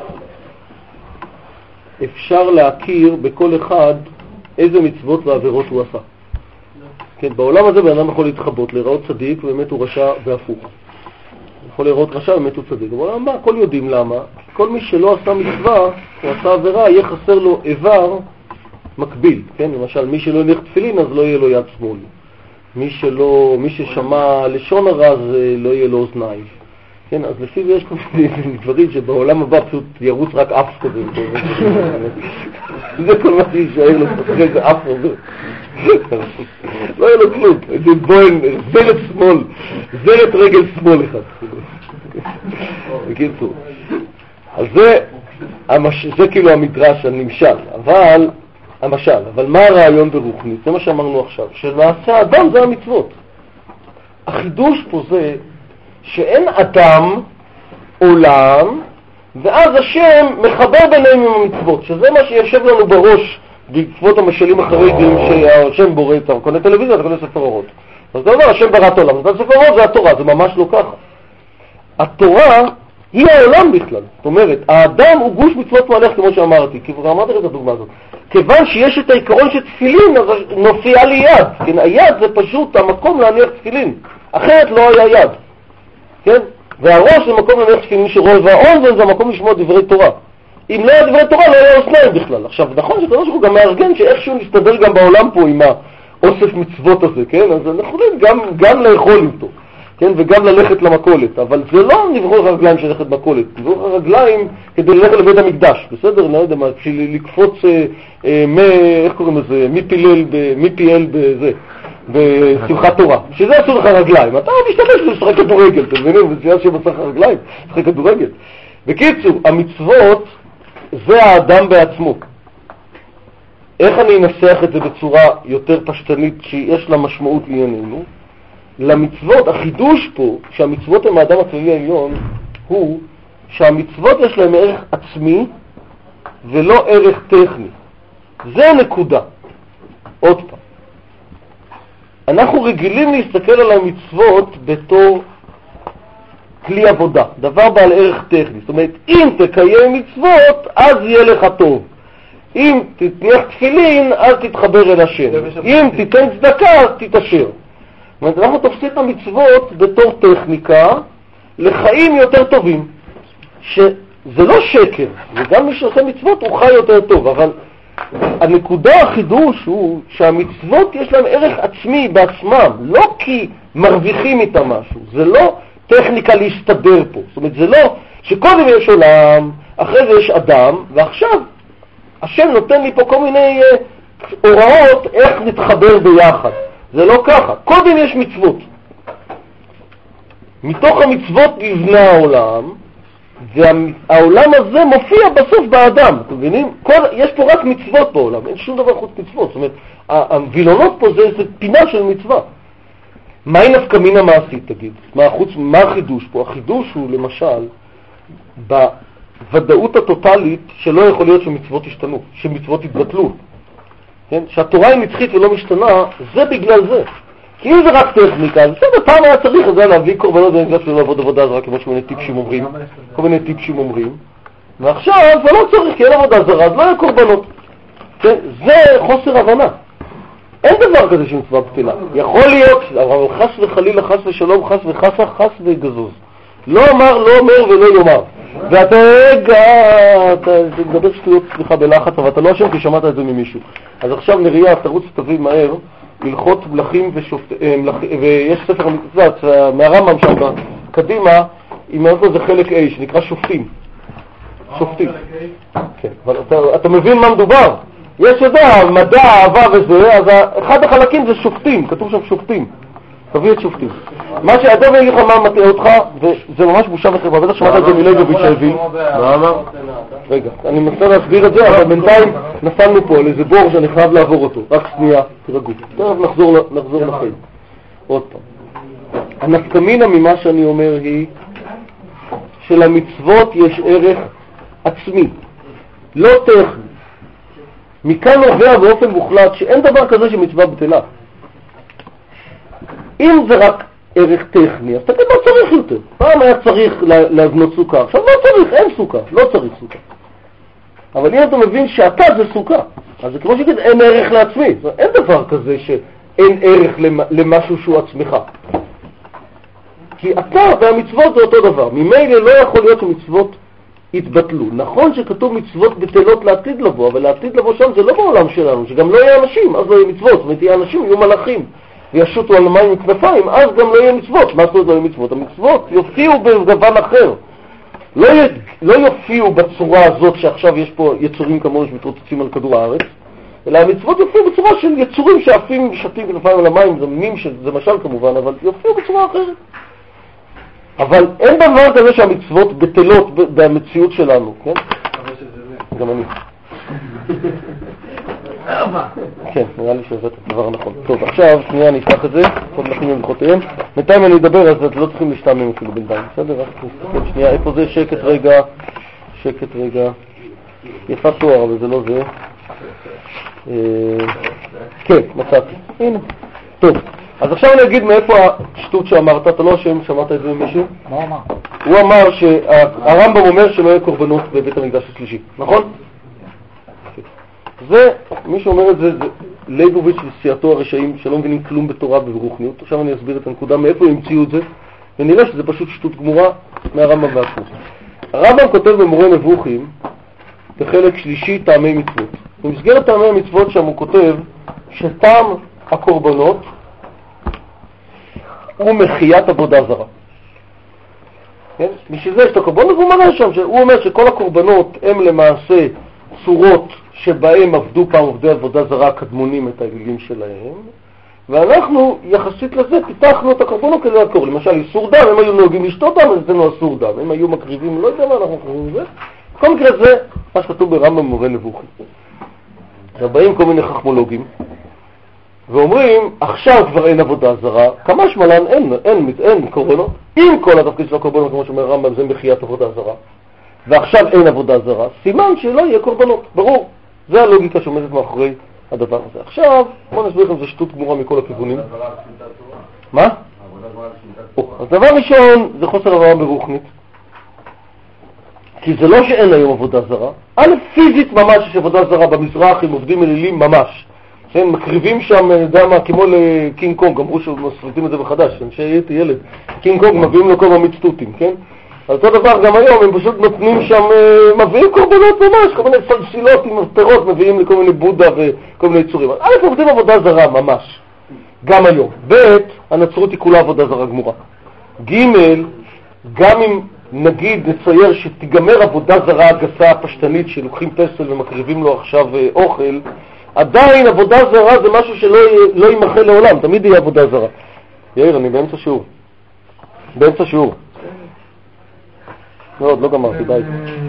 אפשר להכיר בכל אחד איזה מצוות ועבירות הוא עשה. כן, בעולם הזה בן אדם יכול להתחבות, להיראות צדיק ובאמת הוא רשע והפוך. יכול להיראות רשע ובאמת הוא צדיק. בעולם הבא הכל יודעים למה. כל מי שלא עשה מצווה או עשה עבירה יהיה חסר לו איבר מקביל. כן, למשל מי שלא ילך תפילין אז לא יהיה לו יד שמאל. מי ששמע לשון הרע אז לא יהיה לו אוזניים. כן, אז לפי זה יש כל מיני דברים שבעולם הבא פשוט ירוץ רק אף כזה. זה כל מה שישאר לו, זה אף עובר. לא יהיה לו כלום. זה בוהן, זרת שמאל, זרת רגל שמאל אחד. בקיצור. אז זה כאילו המדרש הנמשל, אבל מה הרעיון ברוחנית? זה מה שאמרנו עכשיו, שלמעשה האדם זה המצוות. החידוש פה זה שאין אדם, עולם, ואז השם מחבר ביניהם עם המצוות, שזה מה שיושב לנו בראש בעקבות המשלים החריגים שהשם בורא את קונה טלוויזיה, אתה קונה ספר אורות. אז אתה אומר, השם ברא את העולם, אז ספר אורות זה התורה, זה ממש לא ככה. התורה היא העולם בכלל. זאת אומרת, האדם הוא גוש מצוות מעליך כמו שאמרתי, כבר אמרתי את הדוגמה הזאת. כיוון שיש את העיקרון של תפילין, אז נופיע לי יד. כן, היד זה פשוט המקום להניח תפילין. אחרת לא היה יד. כן? והראש זה מקום להניח תפילין שרואה, והאוזן זה המקום לשמוע דברי תורה. אם לא היה דברי תורה, לא היה אוזניים בכלל. עכשיו, נכון שקדוש ברוך הוא גם מארגן שאיכשהו נסתדר גם בעולם פה עם האוסף מצוות הזה, כן? אז אנחנו יכולים גם לאכול איתו. כן, וגם ללכת למכולת, אבל זה לא נברור הרגליים של ללכת מכולת, נברור הרגליים כדי ללכת לבית המקדש, בסדר? אני לא יודע מה, בשביל לקפוץ, איך קוראים לזה, מי פיאל בזה, בשמחת תורה, שזה אסור לך רגליים, אתה משתמש לשחק כדורגל, אתם מבינים? זה צייה שבשח הרגליים, לשחק כדורגל. בקיצור, המצוות זה האדם בעצמו. איך אני אנסח את זה בצורה יותר פשטנית שיש לה משמעות לענייננו? למצוות, החידוש פה, שהמצוות הם האדם הכללי העליון, הוא שהמצוות יש להם ערך עצמי ולא ערך טכני. זה נקודה. עוד פעם. אנחנו רגילים להסתכל על המצוות בתור כלי עבודה, דבר בעל ערך טכני. זאת אומרת, אם תקיים מצוות, אז יהיה לך טוב. אם תתניח תפילין, אז תתחבר אל השם. אם תיתן צדקה, אז תתעשר. זאת אומרת, אנחנו תופסים את המצוות בתור טכניקה לחיים יותר טובים. שזה לא שקר, וגם מי שעושה מצוות הוא חי יותר טוב, אבל הנקודה החידוש הוא שהמצוות יש להם ערך עצמי בעצמם, לא כי מרוויחים איתם משהו, זה לא טכניקה להסתדר פה. זאת אומרת, זה לא שקודם יש עולם, אחרי זה יש אדם, ועכשיו השם נותן לי פה כל מיני הוראות איך נתחבר ביחד. זה לא ככה. קודם יש מצוות. מתוך המצוות נבנה העולם, והעולם הזה מופיע בסוף באדם. אתם מבינים? יש פה רק מצוות בעולם, אין שום דבר חוץ מצוות. זאת אומרת, הווילונות פה זה פינה של מצווה. מהי נפקא מינה מעשית, תגיד? מה החידוש פה? החידוש הוא למשל בוודאות הטוטלית שלא יכול להיות שמצוות ישתנו, שמצוות יתבטלו. כן? שהתורה היא נצחית ולא משתנה, זה בגלל זה. כי אם זה רק טכניקה, אז בסדר, פעם היה צריך את זה להביא קורבנות במקדש ולא לעבוד עבודה זרה, כמו שמיני טיפשים אומרים, כל מיני טיפשים אומרים, ועכשיו זה לא צריך, כי אין עבודה זרה, אז לא יהיה קורבנות. כן? זה חוסר הבנה. אין דבר כזה שמצווה בטלה. יכול להיות, אבל חס וחלילה, חס ושלום, חס וחסה, חס וגזוז. לא אומר, לא אומר ולא יאמר. ואתה מדבר שטויות סליחה בלחץ, אבל אתה לא אשם כי שמעת את זה ממישהו. אז עכשיו נראה, תרוץ תביא מהר, הלכות מלכים ושופטים, ויש ספר המצוות מהרמב"ם שם קדימה, אם זה חלק A שנקרא שופטים. שופטים. כן, אבל אתה מבין מה מדובר. יש יודע, מדע, אהבה וזה, אז אחד החלקים זה שופטים, כתוב שם שופטים. תביא את שופטים. מה שאדם יגיד לך מה מטעה אותך, וזה ממש בושה וחרפה, בטח שמעת את זה מלייבוביץ' שהביא. מה אמר? רגע, אני מנסה להסביר את זה, אבל בינתיים נפלנו פה על איזה בור שאני חייב לעבור אותו. רק שנייה, תרגעו. תכף נחזור לחיים. עוד פעם. הנפקא מינה ממה שאני אומר היא שלמצוות יש ערך עצמי, לא טכני. מכאן נובע באופן מוחלט שאין דבר כזה שמצווה בטלה. אם זה רק ערך טכני, אז תגיד לא צריך יותר. פעם היה צריך להבנות סוכה, עכשיו לא צריך, אין סוכה, לא צריך סוכה. אבל אם אתה מבין שאתה זה סוכה, אז זה כמו שגיד אין ערך לעצמי. אין דבר כזה שאין ערך למשהו שהוא עצמך. כי אתה והמצוות זה אותו דבר. ממילא לא יכול להיות שמצוות התבטלו. נכון שכתוב מצוות בטלות לעתיד לבוא, אבל לעתיד לבוא שם זה לא בעולם שלנו, שגם לא יהיה אנשים, אז לא יהיה מצוות. זאת אומרת, יהיה אנשים, יהיו מלאכים. וישוטו על מים עם כנפיים, אז גם לא יהיה מצוות. מה זאת אומרת לא יהיה מצוות? המצוות יופיעו בגוון אחר. לא יופיעו בצורה הזאת שעכשיו יש פה יצורים כמונו שמתרוצצים על כדור הארץ, אלא המצוות יופיעו בצורה של יצורים שעפים ושתים כנפיים על המים, זה מינים שזה משל כמובן, אבל יופיעו בצורה אחרת. אבל אין דבר כזה שהמצוות בטלות במציאות שלנו, כן? גם אני. כן, נראה לי שזה דבר נכון. טוב, עכשיו, שנייה, אני אפתח את זה, כל מלכים ומלכותיהם. בינתיים אני אדבר, אז אתם לא צריכים להשתעמם אפילו בינתיים, בסדר? רק נסתכל שנייה, איפה זה? שקט רגע. יפה תואר, אבל זה לא זה. כן, מצאתי. הנה. טוב, אז עכשיו אני אגיד מאיפה השטות שאמרת, אתה לא אשם, שמעת את זה ממישהו? מה הוא אמר? הוא אמר שהרמב"ם אומר שלא יהיה קורבנות בבית המקדש השלישי, נכון? זה, מי שאומר את זה, זה לייבוביץ' וסיעתו הרשעים שלא מבינים כלום בתורה וברוחניות. עכשיו אני אסביר את הנקודה מאיפה המציאו את זה, ונראה שזה פשוט שטות גמורה מהרמב"ם והפוך. הרמב"ם כותב במורה נבוכים, בחלק שלישי, טעמי מצוות. במסגרת טעמי המצוות שם הוא כותב שטעם הקורבנות הוא מחיית עבודה זרה. כן? בשביל זה יש את הקורבנות, והוא מראה שם, הוא אומר שכל הקורבנות הם למעשה צורות שבהם עבדו פעם עובדי עבודה זרה הקדמונים את האלילים שלהם, ואנחנו יחסית לזה פיתחנו את הקורבנות כדי לעקור. למשל איסור דם, הם היו נוהגים לשתות דם, אז אצלנו אסור דם. הם היו מקריבים, לא יודע מה אנחנו קוראים לזה. בכל מקרה זה מה שכתוב ברמב"ם מורה נבוכים. עכשיו באים כל מיני חכמולוגים ואומרים, עכשיו כבר אין עבודה זרה, כמה שמלן אין קורבנות. אם כל התפקיד של הקורבנות, כמו שאומר רמב"ם, זה מחיית עבודה זרה, ועכשיו אין עבודה זרה, סימן שלא יהיה קורבנות, ברור. זה הלוגיקה שעומדת מאחורי הדבר הזה. עכשיו, בוא נסביר לכם, זה שטות גמורה מכל הכיוונים. מה? אז דבר ראשון, זה חוסר הבנה ברוחנית. כי זה לא שאין היום עבודה זרה. א', פיזית ממש יש עבודה זרה במזרח, עם עובדים אלילים ממש. כן, מקריבים שם, דמה, כמו לקינג קונג, אמרו שמסריטים את זה מחדש, כשהייתי ילד. קינג קונג מביאים לו כל מיני צטוטים, כן? אז אותו דבר גם היום, הם פשוט נותנים שם, מביאים קורבנות ממש, כל מיני סלסילות עם פירות, מביאים לכל מיני בודה וכל מיני יצורים. א', עובדים עבודה זרה ממש, גם היום. ב', הנצרות היא כולה עבודה זרה גמורה. ג', גם אם נגיד נצייר שתיגמר עבודה זרה הגסה הפשטנית שלוקחים פסל ומקריבים לו עכשיו אוכל, עדיין עבודה זרה זה משהו שלא יימחה לעולם, תמיד יהיה עבודה זרה. יאיר, אני באמצע שיעור. באמצע שיעור. לא גמרתי, די.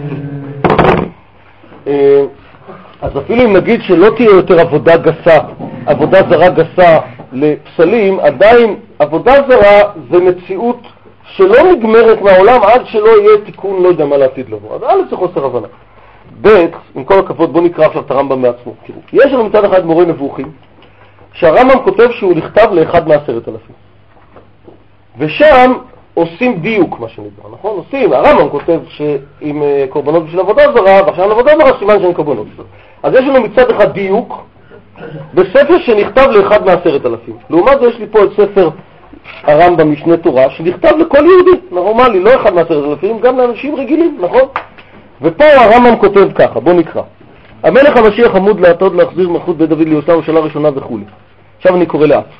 אז אפילו אם נגיד שלא תהיה יותר עבודה זרה גסה לפסלים, עדיין עבודה זרה זה מציאות שלא נגמרת מהעולם עד שלא יהיה תיקון, לא יודע מה לעתיד לבוא. אז א' זה חוסר הבנה. ב', עם כל הכבוד, בוא נקרא עכשיו את הרמב"ם מעצמו. יש לנו מצד אחד מורה נבוכים, שהרמב"ם כותב שהוא נכתב לאחד מ10,000. ושם עושים דיוק, מה שנדבר, נכון? הרמב"ם כותב שעם קורבנות בשביל עבודה זרה, ועכשיו עבודה זרה סימן שאין קורבנות. אז יש לנו מצד אחד דיוק, בספר שנכתב לאחד מ10,000. לעומת זה יש לי פה את ספר הרמב"ם משנה תורה, שנכתב לכל יהודי, נורמלי, לא אחד מ10,000, גם לאנשים רגילים, נכון? ופה הרמב"ם כותב ככה, בוא נקרא. המלך המשיח עמוד לעתוד להחזיר מלכות בית דוד ליוסה ושאלה ראשונה וכו'. עכשיו אני קורא לאט.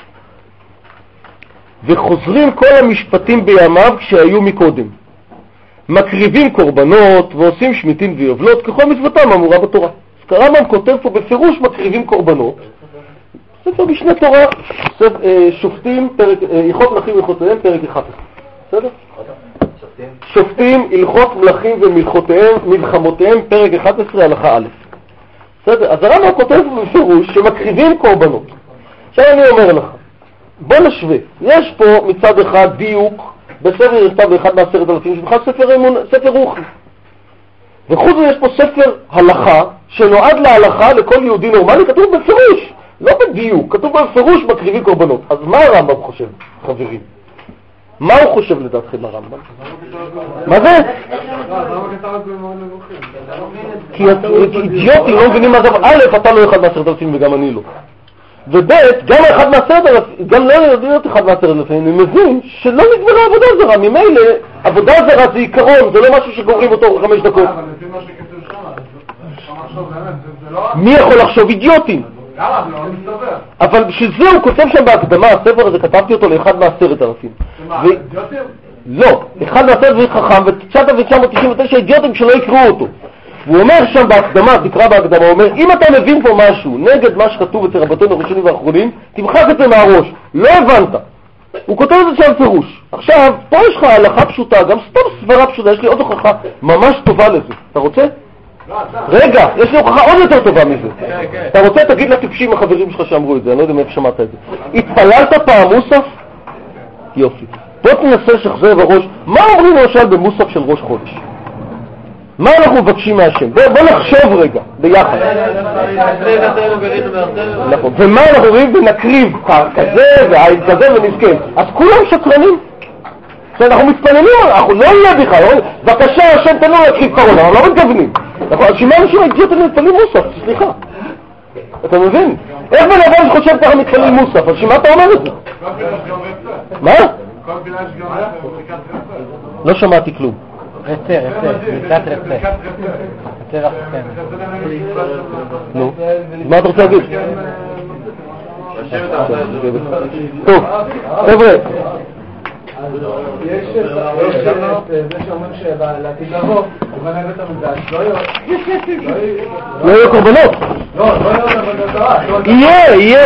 וחוזרים כל המשפטים בימיו כשהיו מקודם. מקריבים קורבנות ועושים שמיטין ויובלות ככל מצוותם אמורה בתורה. אז הרמב"ם כותב פה בפירוש מקריבים קורבנות. ספר משנה תורה, שופטים, הלכות מלכים והלכותיהם, פרק 11. בסדר? שופטים, הלכות מלכים ומלחמותיהם, פרק 11, הלכה א'. בסדר? אז הרמב"ם כותב בפירוש שמקריבים קורבנות. עכשיו אני אומר לך, בוא נשווה. יש פה מצד אחד דיוק בספר נכתב באחד מ10,000, שבכלל ספר רוחי. וחוץ מזה יש פה ספר הלכה שנועד להלכה לכל יהודי נורמלי, כתוב בפירוש, לא בדיוק, כתוב בפירוש מקריבים קורבנות. אז מה הרמב"ם חושב, חברים? מה הוא חושב לדעתכם הרמב"ם? מה זה? כי אידיוטים לא מבינים מה זה. א', אתה לא אחד מ10,000 וגם אני לא. וב', גם אחד מ10,000, גם לא יודעת אחד מ10,000, אני מבין שלא נגמרה עבודה זרה. ממילא, עבודה זרה זה עיקרון, זה לא משהו שגוררים אותו 5 דקות. אבל לפי מה שכתוב שם לחשוב באמת, זה לא... מי יכול לחשוב? אידיוטים. למה? זה לא מסתבר. אבל בשביל זה הוא כותב שם בהקדמה, הספר הזה כתבתי אותו לאחד מ10,000. שמה, אידיוטים? לא, אחד מ10,000 חכם ו-999 אידיוטים שלא יקראו אותו. הוא אומר שם בהקדמה, תקרא בהקדמה, הוא אומר, אם אתה מבין פה משהו נגד מה שכתוב אצל רבותינו הראשונים והאחרונים, תמחק את זה מהראש, לא הבנת. הוא כותב את זה שם פירוש. עכשיו, פה יש לך הלכה פשוטה, גם סתם סברה פשוטה, יש לי עוד הוכחה ממש טובה לזה. אתה רוצה? רגע, יש לי הוכחה עוד יותר טובה מזה. אתה רוצה? תגיד לטיפשים החברים שלך שאמרו את זה, אני לא יודע מאיפה שמעת את זה. התפללת פעם מוסף? יופי. בוא תנסה שחזר בראש. מה אומרים למשל במוסף של ראש חודש? מה אנחנו מבקשים מהשם? בוא נחשוב רגע, ביחד. נכון. ומה אנחנו רואים? ונקריב כזה ועין כזה ונזכן. אז כולם שקרנים. אנחנו מתפללים, אנחנו לא נהיה בכלל. בבקשה, השם תנו להקריב קרון, אנחנו לא מתכוונים. אז שמה אנשים האידיוטים מתפללים מוסף? סליחה. אתה מבין? איך בן אדם שחושב ככה מתפללים מוסף? אז שמה אתה אומר את זה? מה? לא שמעתי כלום. רצה, ברכת רצה. רצה רחתם. נו, מה אתה רוצה להגיד? טוב, חבר'ה, יש זה שאומרים שלעתיד לבוא, בזמן בית המקדש, לא יהיו קורבנות. לא יהיו קורבנות. יהיה.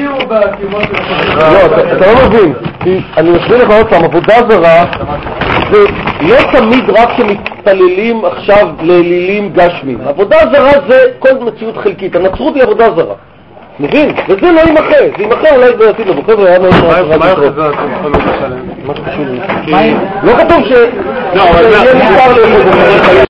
לא, אתה לא מבין. אני מסביר לך עוד פעם, עבודה זרה זה לא תמיד רק שמתפללים עכשיו לאלילים גשמים. עבודה זרה זה כל מציאות חלקית. הנצרות היא עבודה זרה. מבין? וזה לא יימחה. זה יימחה אולי בעתיד לבוא. חבר'ה, היה מאוד מה יחזור אתם יכולים לשלם? לא כתוב ש... לא, אבל זה...